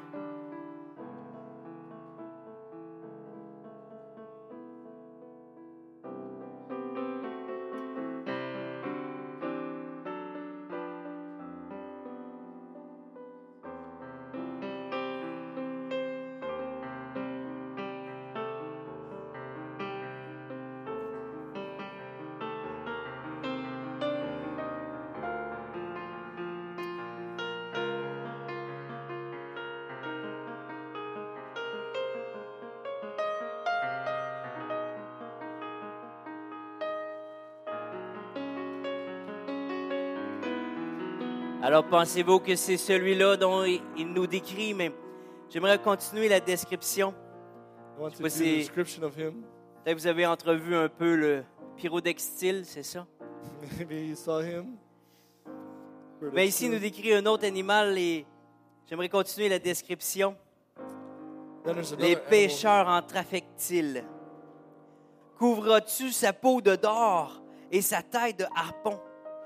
Alors, pensez-vous que c'est celui-là dont il il nous décrit, mais j'aimerais continuer la description. I want Je to do sais the pas si- description of him. Peut-être que vous avez entrevu un peu le pyrodactyle, c'est ça? Maybe you saw him. Mais ici, il nous décrit un autre animal et j'aimerais continuer la description. Then there's another Les animal. pêcheurs en trafiquent-ils? Couvres-tu sa peau de d'or et sa tête de harpon?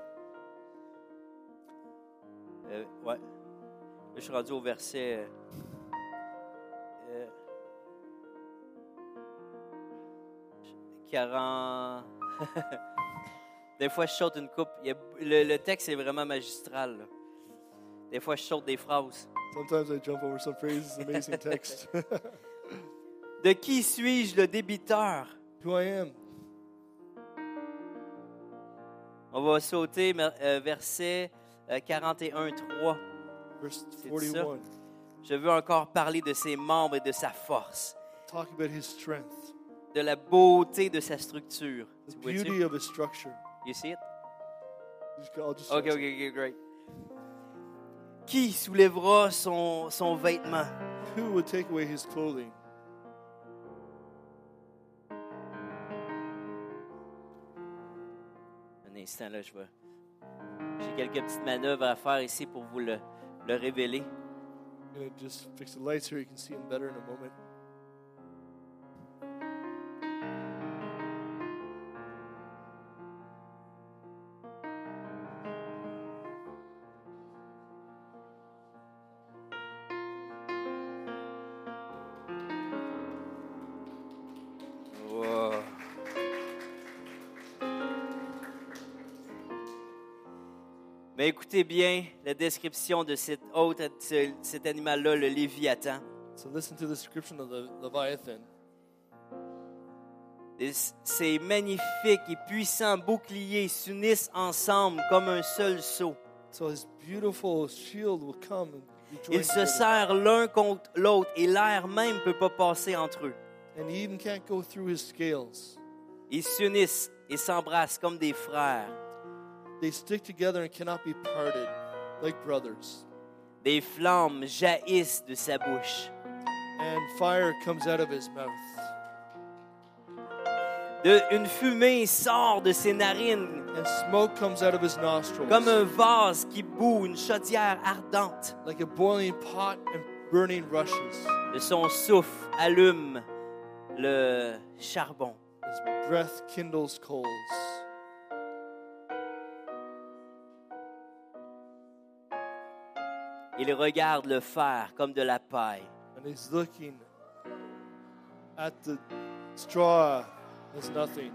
Euh, ouais. Là, je suis rendu au verset. euh, euh, quarante. Des fois, je saute une coupe. Il y a- le, le texte est vraiment magistral, là. Des fois, je saute des phrases. Sometimes I jump over some phrases, amazing text. De qui suis-je le débiteur? Who I am. On va sauter euh, verset euh, quarante et un, trois. Verse C'est forty-one. Je veux encore parler de ses membres et de sa force, Talk about his strength, de la beauté de sa structure. the Tu vois-tu? beauty of his structure. You see it? Just- I'll just OK, OK, OK, great. Qui soulèvera son, son vêtement? Who would take away his clothing? Un instant, là, je vais... J'ai quelques petites manœuvres à faire ici pour vous le, le révéler. I'm going to just fix the lights here. You can see him better in a moment. Wow. Mais écoutez bien la description de cet autre, ce- cet animal-là, le Léviathan. So listen to the description of the Leviathan. Et c- Ces magnifiques et puissants boucliers s'unissent ensemble comme un seul sceau. So his beautiful shield will come and be joined Ils se together. serrent l'un contre l'autre et l'air même ne peut pas passer entre eux. And he even can't go through his scales. Ils s'unissent et s'embrassent comme des frères. They stick together and cannot be parted like brothers. Des flammes jaillissent de sa bouche. And fire comes out of his mouth. De, une fumée sort de ses narines And smoke comes out of his nostrils. comme un vase qui bout, une chaudière ardente. Like a boiling pot and burning rushes. De son souffle allume le charbon. His breath kindles coals. Il regarde le fer comme de la paille. And he's looking at the straw as nothing.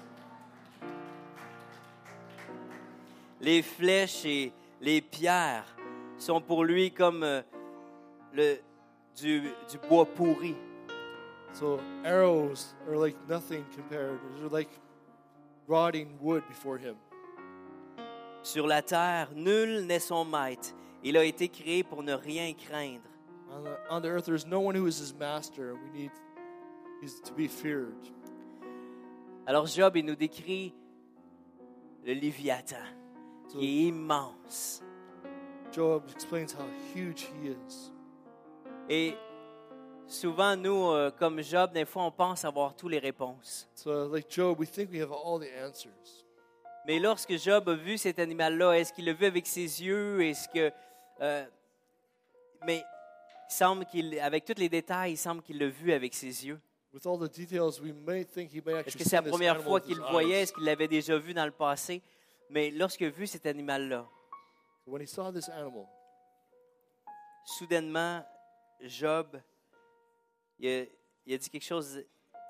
Les flèches et les pierres sont pour lui comme euh, le, du, du bois pourri. So arrows are like nothing compared. They're like rotting wood before him. Sur la terre, nul n'est son maître. Il a été créé pour ne rien craindre. On the, on the earth, there's no one who is his master. We need he's to be feared. Alors Job, il nous décrit le Léviathan, So qui est immense. Job explains how huge he is. Et souvent, nous, euh, comme Job, des fois, on pense avoir toutes les réponses. So like Job, we think we have all the answers. Mais lorsque Job a vu cet animal-là, est-ce qu'il l'a vu avec ses yeux? Est-ce que... euh, mais il semble qu'il, avec tous les détails, il semble qu'il l'a vu avec ses yeux. With all the details, we may think he may Est-ce actually que see c'est la this première animal fois with qu'il his le voyait? eyes. Est-ce qu'il l'avait déjà vu dans le passé? Mais lorsqu'il a vu cet animal-là, When he saw this animal, soudainement, Job, il a, il a dit quelque chose.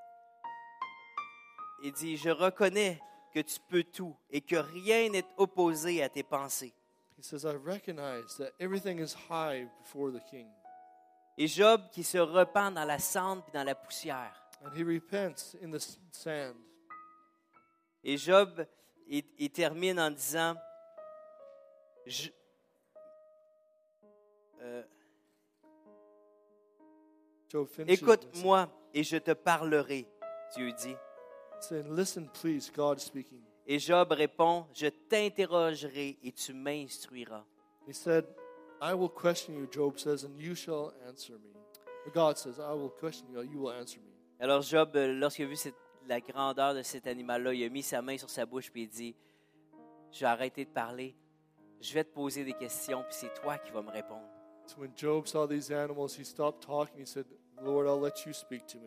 Il dit, je reconnais que tu peux tout et que rien n'est opposé à tes pensées. he says, I recognize that everything is high before the king. Et Job qui se repent dans la cendre et dans la poussière. And he repents in the s- sand. Et Job, il, il termine en disant, je, euh, Job finishes with écoute-moi et je te parlerai, Dieu dit. saying, listen, please, God is speaking. Et Job répond, je t'interrogerai et tu m'instruiras. He said, I will question you, Job says, and you shall answer me. Or God says, I will question you, you will answer me. Alors Job, euh, lorsqu'il a vu cette- la grandeur de cet animal-là, il a mis sa main sur sa bouche et il dit, je vais arrêter de parler, je vais te poser des questions, puis c'est toi qui vas me répondre. So when Job saw these animals, he stopped talking. He said, Lord, I'll let you speak to me.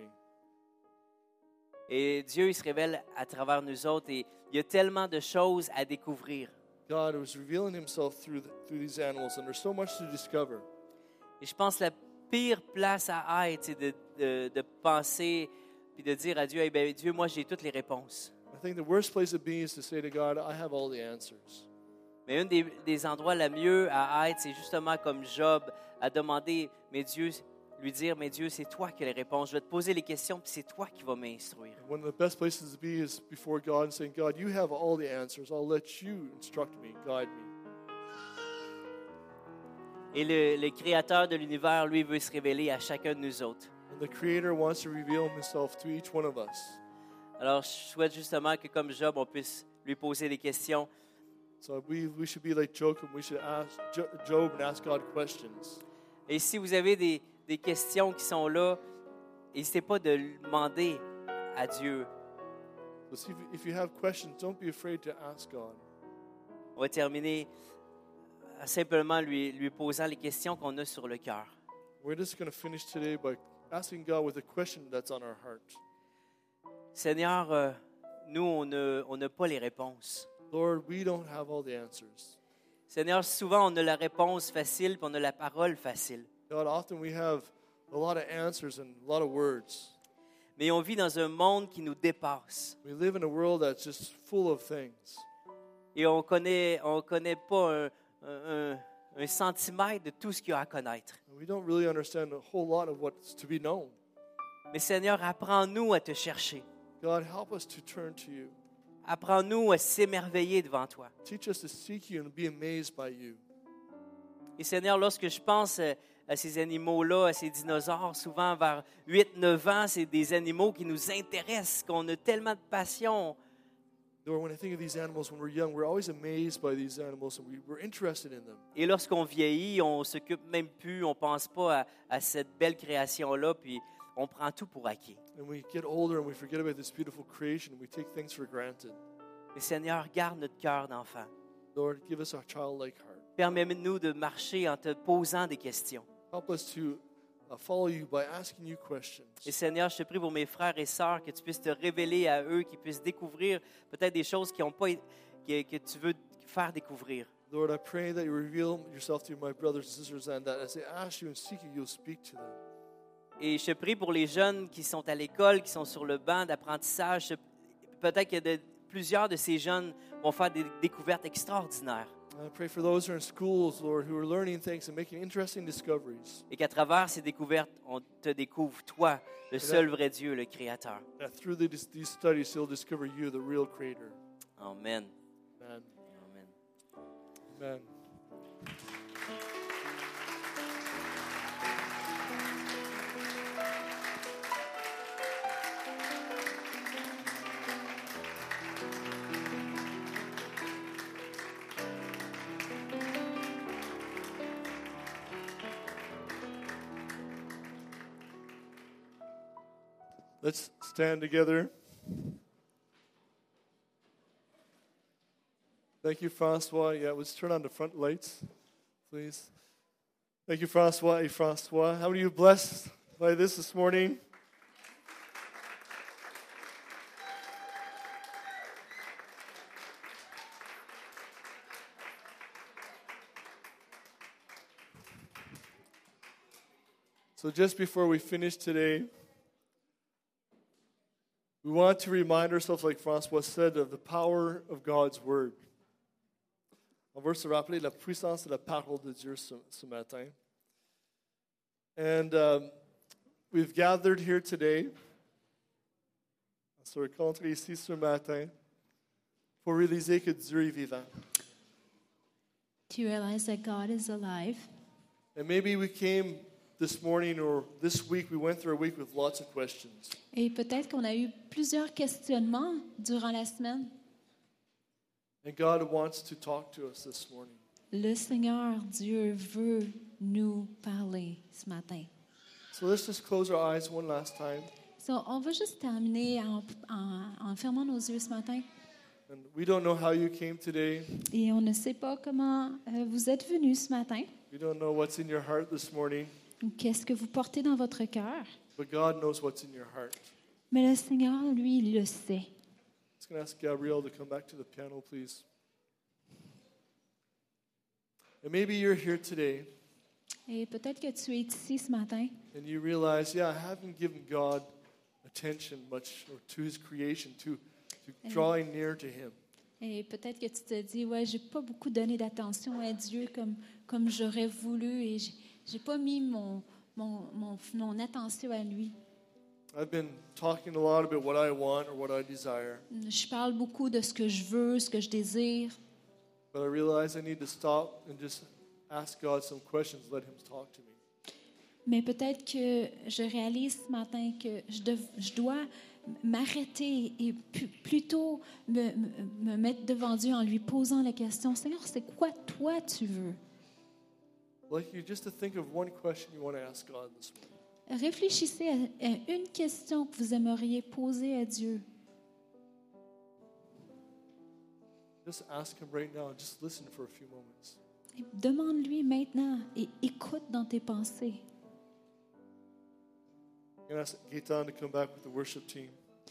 Et Dieu, il se révèle à travers nous autres et il y a tellement de choses à découvrir. God was revealing himself through, the, through these animals, and there's so much to discover. Et je pense que la pire place à être, c'est de, de, de penser puis de dire à Dieu, hey, ben, Dieu, moi, j'ai toutes les réponses. I think the worst place to be is to say to God, I have all the answers. Mais un des, des endroits le mieux à être, c'est justement comme Job, à demander, mais Dieu, lui dire, mais Dieu, c'est toi qui as les réponses. Je vais te poser les questions, puis c'est toi qui vas m'instruire. One of the best places to be is before God and saying, God, you have all the answers. I'll let you instruct me, guide me. Et le, le Créateur de l'univers, lui, veut se révéler à chacun de nous autres. And the Creator wants to reveal himself to each one of us. Alors, je souhaite justement que comme Job, on puisse lui poser des questions. So we, we should be like Job, we should ask Jo- Job and ask God questions. Et si vous avez des, des questions qui sont là, n'hésitez pas de le demander à Dieu. So see, if- if you have questions, don't be afraid to ask God. On va terminer en simplement lui, lui posant les questions qu'on a sur le cœur. We're just going to finish today by asking God with a question that's on our heart. Seigneur, euh, nous, on n'a on n'a pas les réponses. Lord, we don't have all the answers. Seigneur, souvent, on a la réponse facile, puis on a la parole facile. God, often we have a lot of answers and a lot of words. Mais on vit dans un monde qui nous dépasse. We live in a world that's just full of things. Et on connaît, on connaît pas un, un, un- un centimètre de tout ce qu'il y a à connaître. And we don't really understand a whole lot of what's to be known. Mais Seigneur, apprends-nous à te chercher. God, help us to turn to you. Apprends-nous à s'émerveiller devant toi. Teach us to seek you and be amazed by you. Et Seigneur, lorsque je pense euh, à ces animaux-là, à ces dinosaures, souvent vers huit neuf ans, c'est des animaux qui nous intéressent, qu'on a tellement de passion. Lord, when I think of these animals when we're young, we're always amazed by these animals and we, we're interested in them. Et lorsqu'on vieillit, on s'occupe même plus, on pense pas à, à cette belle création-là, puis on prend tout pour acquis. And we get older and we forget about this beautiful creation and we take things for granted. Mais Seigneur, garde notre cœur d'enfant. Lord, give us a childlike heart. Permets-nous de marcher en te posant des questions. Help us to uh, follow you by asking you questions. Et Seigneur, je te prie pour mes frères et sœurs que tu puisses te révéler à eux, qu'ils puissent découvrir peut-être des choses qui ont pas, que, que tu veux faire découvrir. Lord, I pray that you reveal yourself to my brothers and sisters and that as they ask you and seek you, you'll speak to them. Et je te prie pour les jeunes qui sont à l'école, qui sont sur le banc d'apprentissage. Peut-être que de, plusieurs de ces jeunes vont faire des découvertes extraordinaires. I pray for those who are in schools, Lord, who are learning things and making interesting discoveries. Et qu'à travers ces découvertes, on te découvre, toi, le seul vrai Dieu, le Créateur. That through these, these studies, they'll discover you, the real Creator. Amen. Amen. Amen. Amen. Let's stand together. Thank you, Francois. Yeah, let's turn on the front lights, please. Thank you, Francois. Hey, Francois. How are you blessed by this this morning? So just before we finish today, we want to remind ourselves, like Francois said, of the power of God's Word. On veut se rappeler de la puissance de la parole de Dieu ce, ce matin. And um, we've gathered here today, on se rencontre ici ce matin, pour réaliser que Dieu est vivant. To realize that God is alive. And maybe we came this morning or this week, we went through a week with lots of questions. Et peut-être qu'on a eu plusieurs questionnements durant la semaine. And God wants to talk to us this morning. Le Seigneur Dieu veut nous parler ce matin. So let's just close our eyes one last time. So, on va juste terminer en, en, en fermant nos yeux ce matin. And we don't know how you came today. Et on ne sait pas comment euh, vous êtes venus ce matin. We don't know what's in your heart this morning. Ou qu'est-ce que vous portez dans votre cœur. But God knows what's in your heart. Mais le Seigneur, lui, il le sait. I'm just going to ask Gabrielle to come back to the piano, please. And maybe you're here today Et peut-être que tu es ici ce matin and you realize, yeah, I haven't given God attention much or to His creation, to, to drawing near to Him. et peut-être que tu te dis, ouais, j'ai pas beaucoup donné d'attention à Dieu comme, comme j'aurais voulu et j'ai, j'ai pas mis mon, mon, mon, mon attention à lui. I've been talking a lot about what I want or what I desire, Je parle beaucoup de ce que je veux, ce que je désire, but I realize I need to stop and just ask God some questions, let Him talk to me. mais peut-être que je réalise ce matin que je, dev- je dois m'arrêter et pu- plutôt me, me, me mettre devant Dieu en lui posant la question, Seigneur, c'est quoi toi tu veux? Like you just to think of one question you want to ask God this morning. Réfléchissez à, à une question que vous aimeriez poser à Dieu. Just ask Him right now and just listen for a few moments. Et demande-lui maintenant et écoute dans tes pensées. I'm going to ask Gaetan to come back with the worship team.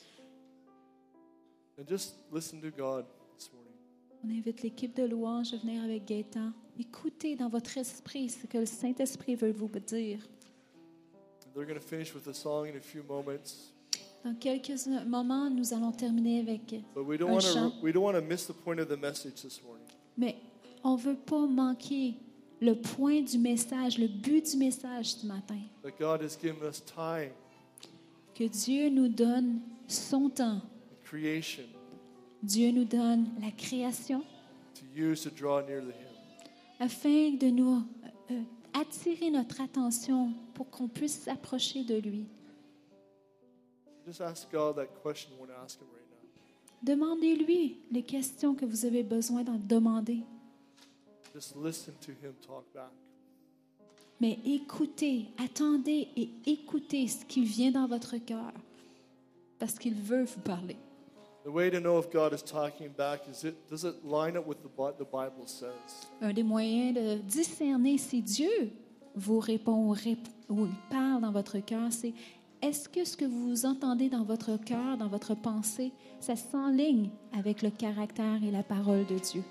And just listen to God this morning. On invite l'équipe de louange à venir avec Gaëtan. Écoutez dans votre esprit ce que le Saint-Esprit veut vous dire. And they're going to finish with a song in a few moments. Dans quelques moments, nous allons terminer avec But we don't un want chant. to we don't want to miss the point of the message this morning. Mais on ne veut pas manquer le point du message, le but du message du matin. That God has given us time, Que Dieu nous donne son temps, creation, Dieu nous donne la création to use to draw near to Him. afin de nous euh, attirer notre attention pour qu'on puisse s'approcher de lui. Just ask God that question you want to ask Him right now. Demandez-lui les questions que vous avez besoin d'en demander. Just listen to Him talk back. Mais écoutez, attendez et écoutez ce qui vient dans votre cœur, parce qu'il veut vous parler. The way to know if God is talking back is it does it line up with the Bi- the Bible says? Un des moyens de discerner si Dieu vous répond ou, rép- ou il parle dans votre cœur, c'est est-ce que ce que vous entendez dans votre cœur, dans votre pensée, ça s'enligne avec le caractère et la parole de Dieu?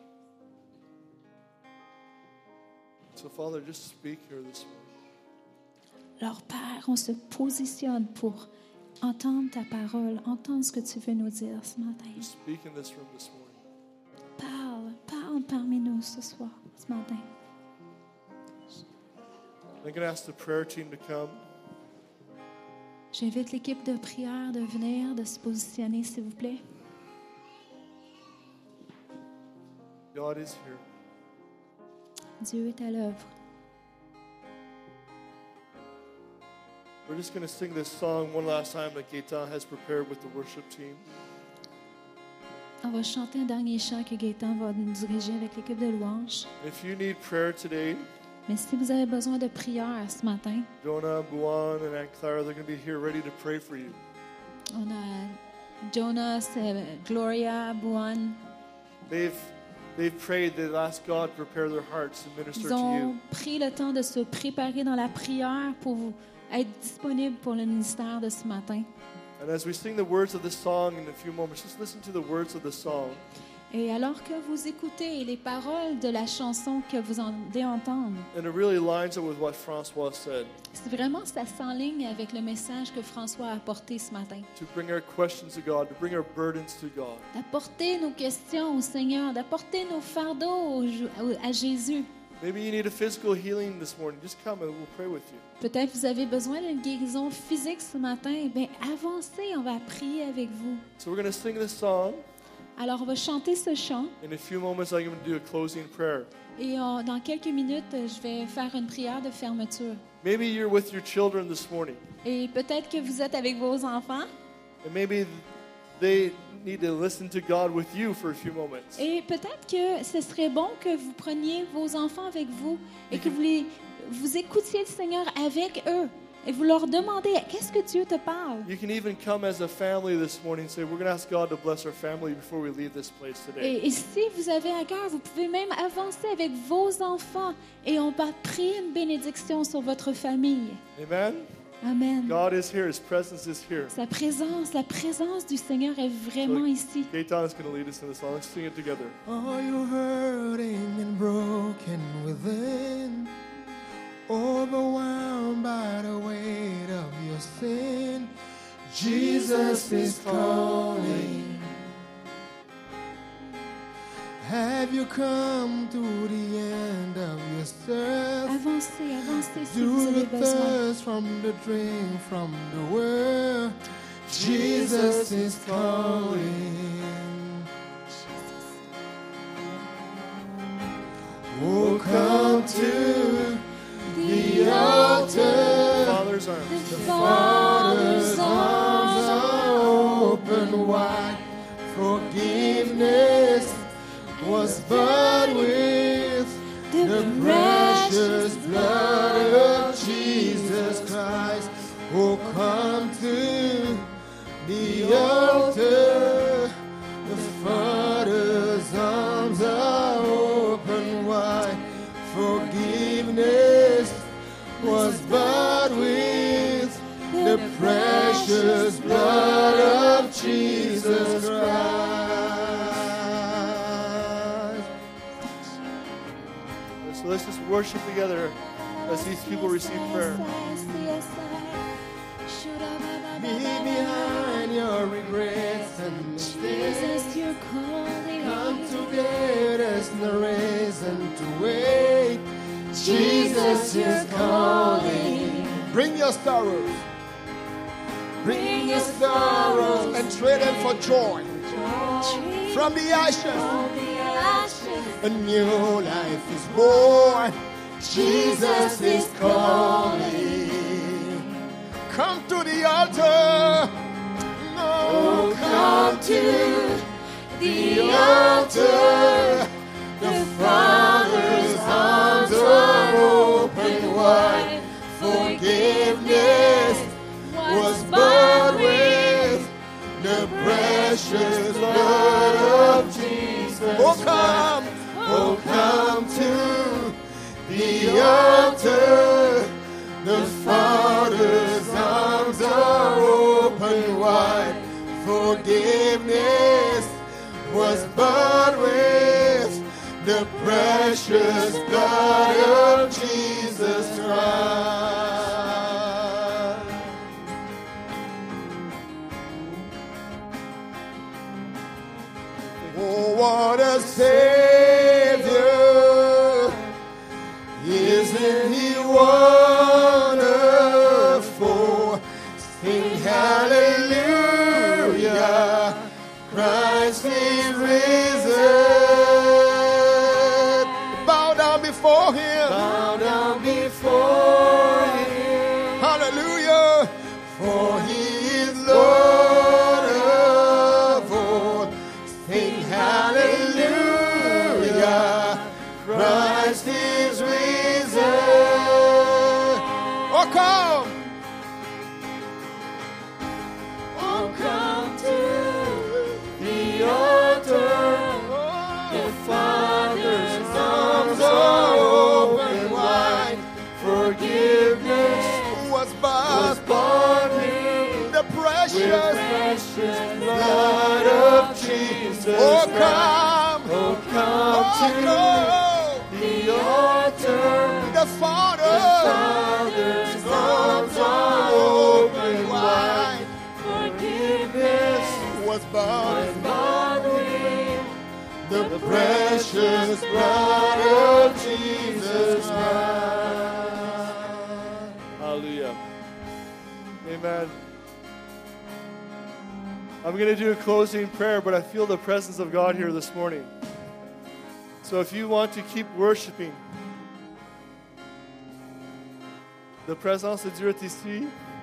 So Father, just speak here this morning. Alors Père, on se positionne pour entendre ta parole, entendre ce que tu veux nous dire ce matin. Just speak in this room this morning. Parle, parle parmi nous ce soir, ce matin. I'm going to ask the prayer team to come. J'invite l'équipe de prière de venir, de se positionner, s'il vous plaît. God is here. Dieu est à l'œuvre. We're just going to sing this song one last time that Gaetan has prepared with the worship team. On va chanter un dernier chant que Gaëtan va nous diriger avec l'équipe de louange. If you need prayer today, Mais si vous avez besoin de prière ce matin, Jonah, Buan, and Aunt Clara, they're going to be here ready to pray for you. on a Jonas, euh, Gloria, Buan. They've they've prayed, they've asked God to prepare their hearts to minister Ils to ont you. pris le temps de se préparer dans la prière pour être disponibles pour le ministère de ce matin. And as we sing the words of the song in a few moments, just listen to the words of the song. Et alors que vous écoutez les paroles de la chanson que vous allez entendre, And it really lines up with what Francois said, c'est vraiment ça s'enligne avec le message que François a apporté ce matin. to bring our questions to God, to bring our burdens to God. D'apporter nos questions au Seigneur, d'apporter nos fardeaux au- au- à Jésus. Maybe you need a physical healing this morning. Just come and we'll pray with you. Peut-être vous avez besoin d'une guérison physique ce matin. Eh bien, avancez, on va prier avec vous. So we're going to sing this song. Alors, on va chanter ce chant In a few moments, I'm going to do a closing prayer. et on- dans quelques minutes, je vais faire une prière de fermeture. Maybe you're with your children this morning, Et peut-être que vous êtes avec vos enfants and maybe they need to listen to God with you for a few moments. et peut-être que ce serait bon que vous preniez vos enfants avec vous et que vous, les, vous écoutiez le Seigneur avec eux et vous leur demandez qu'est-ce que Dieu te parle. You can even come as a family this morning and say, we're going to ask God to bless our family before we leave this place today. Et, et si vous avez à cœur, vous pouvez même avancer avec vos enfants et on va prier une bénédiction sur votre famille. Amen? Amen. God is here. His presence is here. Sa présence, la présence du Seigneur est vraiment ici. Gaetan is going to lead us in this song. Let's sing it together. Are you hurting and broken within? Overwhelmed by the weight of your sin? Jesus is calling. Have you come to the end of yourself? Avancez, avancez si vous Do avez you besoin. thirst from the drink from the well? Jesus is calling. Oh, come to the altar. Father's arms. The Father's Father's arms are open wide. Forgiveness was bought with the precious blood of Jesus Christ. Oh, come to the altar. The Father's arms are open wide. Forgiveness was bought with the precious blood of Jesus Christ. So let's just worship together as these people receive prayer. Leave behind your regrets and mistakes. Jesus, you're calling. Come together, there's no reason to wait. Jesus is calling. Bring your sorrows. Bring your sorrows and trade them for joy. tree. From the ashes, From the ashes, a new life is born. Jesus is calling. Come to the altar. No, come to the altar. The Father's arms are open wide. Forgiveness was bought with the precious blood of Jesus. Oh, come, oh, come to the altar. The Father's arms are open wide. Forgiveness was bought with the precious blood of Jesus Christ. Oh, what a Savior! Isn't He wonderful? Sing hallelujah! Christ is risen. Bow down before Him. Bow down before Him. Hallelujah! For He is Lord of all. Sing hallelujah! Christ is risen. Oh, come! Oh, come to the altar. The Father's arms are open wide. Forgiveness was bought with the precious, precious blood of Jesus. Oh, come, oh, come oh, to the altar. The Father's, the Father's arms are open wide. Forgiveness was bought with the precious blood of Jesus Christ. Hallelujah. Amen. I'm going to do a closing prayer, but I feel the presence of God here this morning. So if you want to keep worshiping, the présence de Dieu est ici.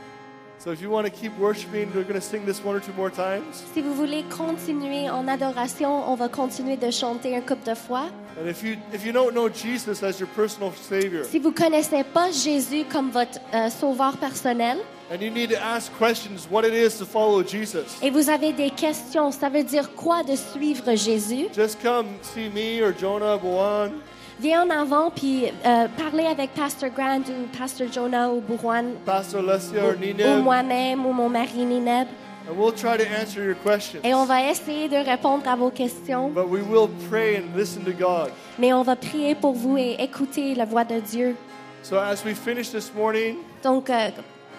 So if you want to keep worshiping, we're going to sing this one or two more times. Si vous voulez continuer en adoration, on va continuer de chanter un couple de fois. And if you if you don't know Jesus as your personal Savior, Si vous connaissez pas Jésus comme votre euh, sauveur personnel and you need to ask questions what it is to follow Jesus, et vous avez des questions, ça veut dire quoi de suivre Jésus? just come see me or Jonah, Boan. Viens en avant puis euh, parlez avec Pastor Grant ou Pastor Jonah ou Bourouane Pastor Lesia or ou Nineb, moi-même ou mon mari Nineb and we'll try to answer your questions. et on va essayer de répondre à vos questions. But we will pray and listen to God. Mais on va prier pour vous et écouter la voix de Dieu. So as we finish this morning, Donc, euh,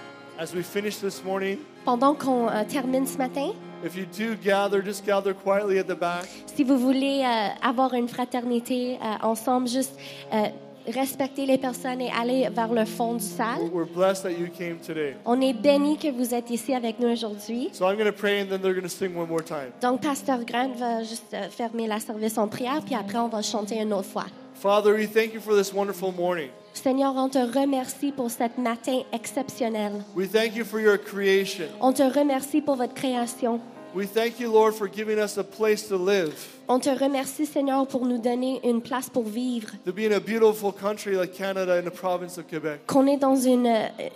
as we finish this morning, pendant qu'on euh, termine ce matin, if you do gather, just gather quietly at the back. si vous voulez euh, avoir une fraternité euh, ensemble, juste euh, respecter les personnes et aller vers le fond du salle. We're blessed that you came today. On est bénis que vous êtes ici avec nous aujourd'hui. So I'm going to pray and then they're going to sing one more time. Donc, Pasteur Grant va juste euh, fermer la service en prière, puis après, on va chanter une autre fois. Father, we thank you for this wonderful morning. Seigneur, on te remercie pour cet matin exceptionnel. We thank you for your creation. On te remercie pour votre création. We thank you, Lord, for giving us a place to live, On te remercie, Seigneur, pour nous donner une place pour vivre. to be in a beautiful country like Canada in the province of Quebec. Qu'on est dans une,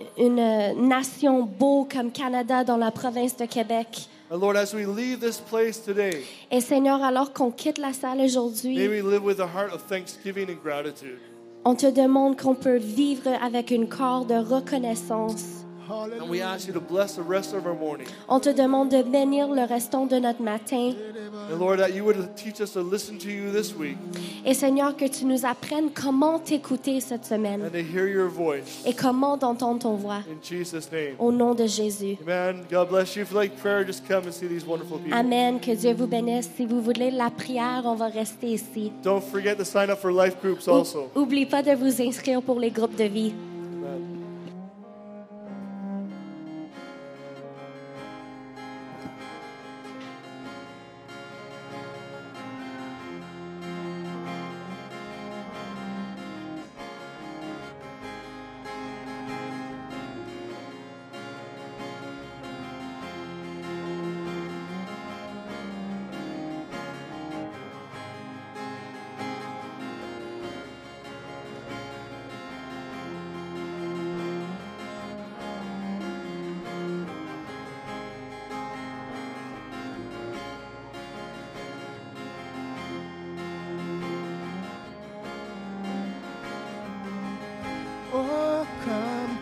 une nation beau comme Canada dans la province de Québec. And Lord, as we leave this place today, Et Seigneur, alors qu'on quitte la salle may aujourd'hui, we live with a heart of thanksgiving and gratitude. on te demande qu'on peut vivre avec une corps de reconnaissance. And we ask you to bless the rest of our morning. On te demande de bénir le restant de notre matin. And Lord, that you would teach us to listen to you this week Et Seigneur, que tu nous apprennes comment t'écouter cette semaine and to hear your voice. et comment entendre ton voix. In Jesus' name. Au nom de Jésus. Amen. God bless you. If you like prayer, just come and see these wonderful people. Amen. Que Dieu vous bénisse. Si vous voulez la prière, on va rester ici. Don't forget to sign up for life groups Ou- also. Oublie pas de vous inscrire pour les groupes de vie. Amen.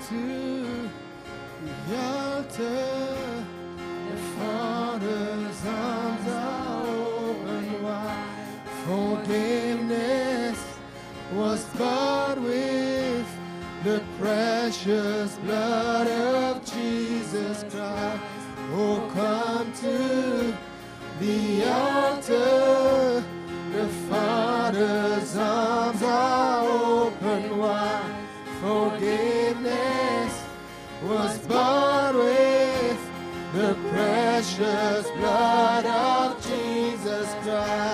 to the altar. The Father's arms are open wide. Forgiveness was bought with the precious blood of Jesus Christ. Oh, come to the altar. The Father's arms are open wide. Forgiveness was bought with the precious blood of Jesus Christ.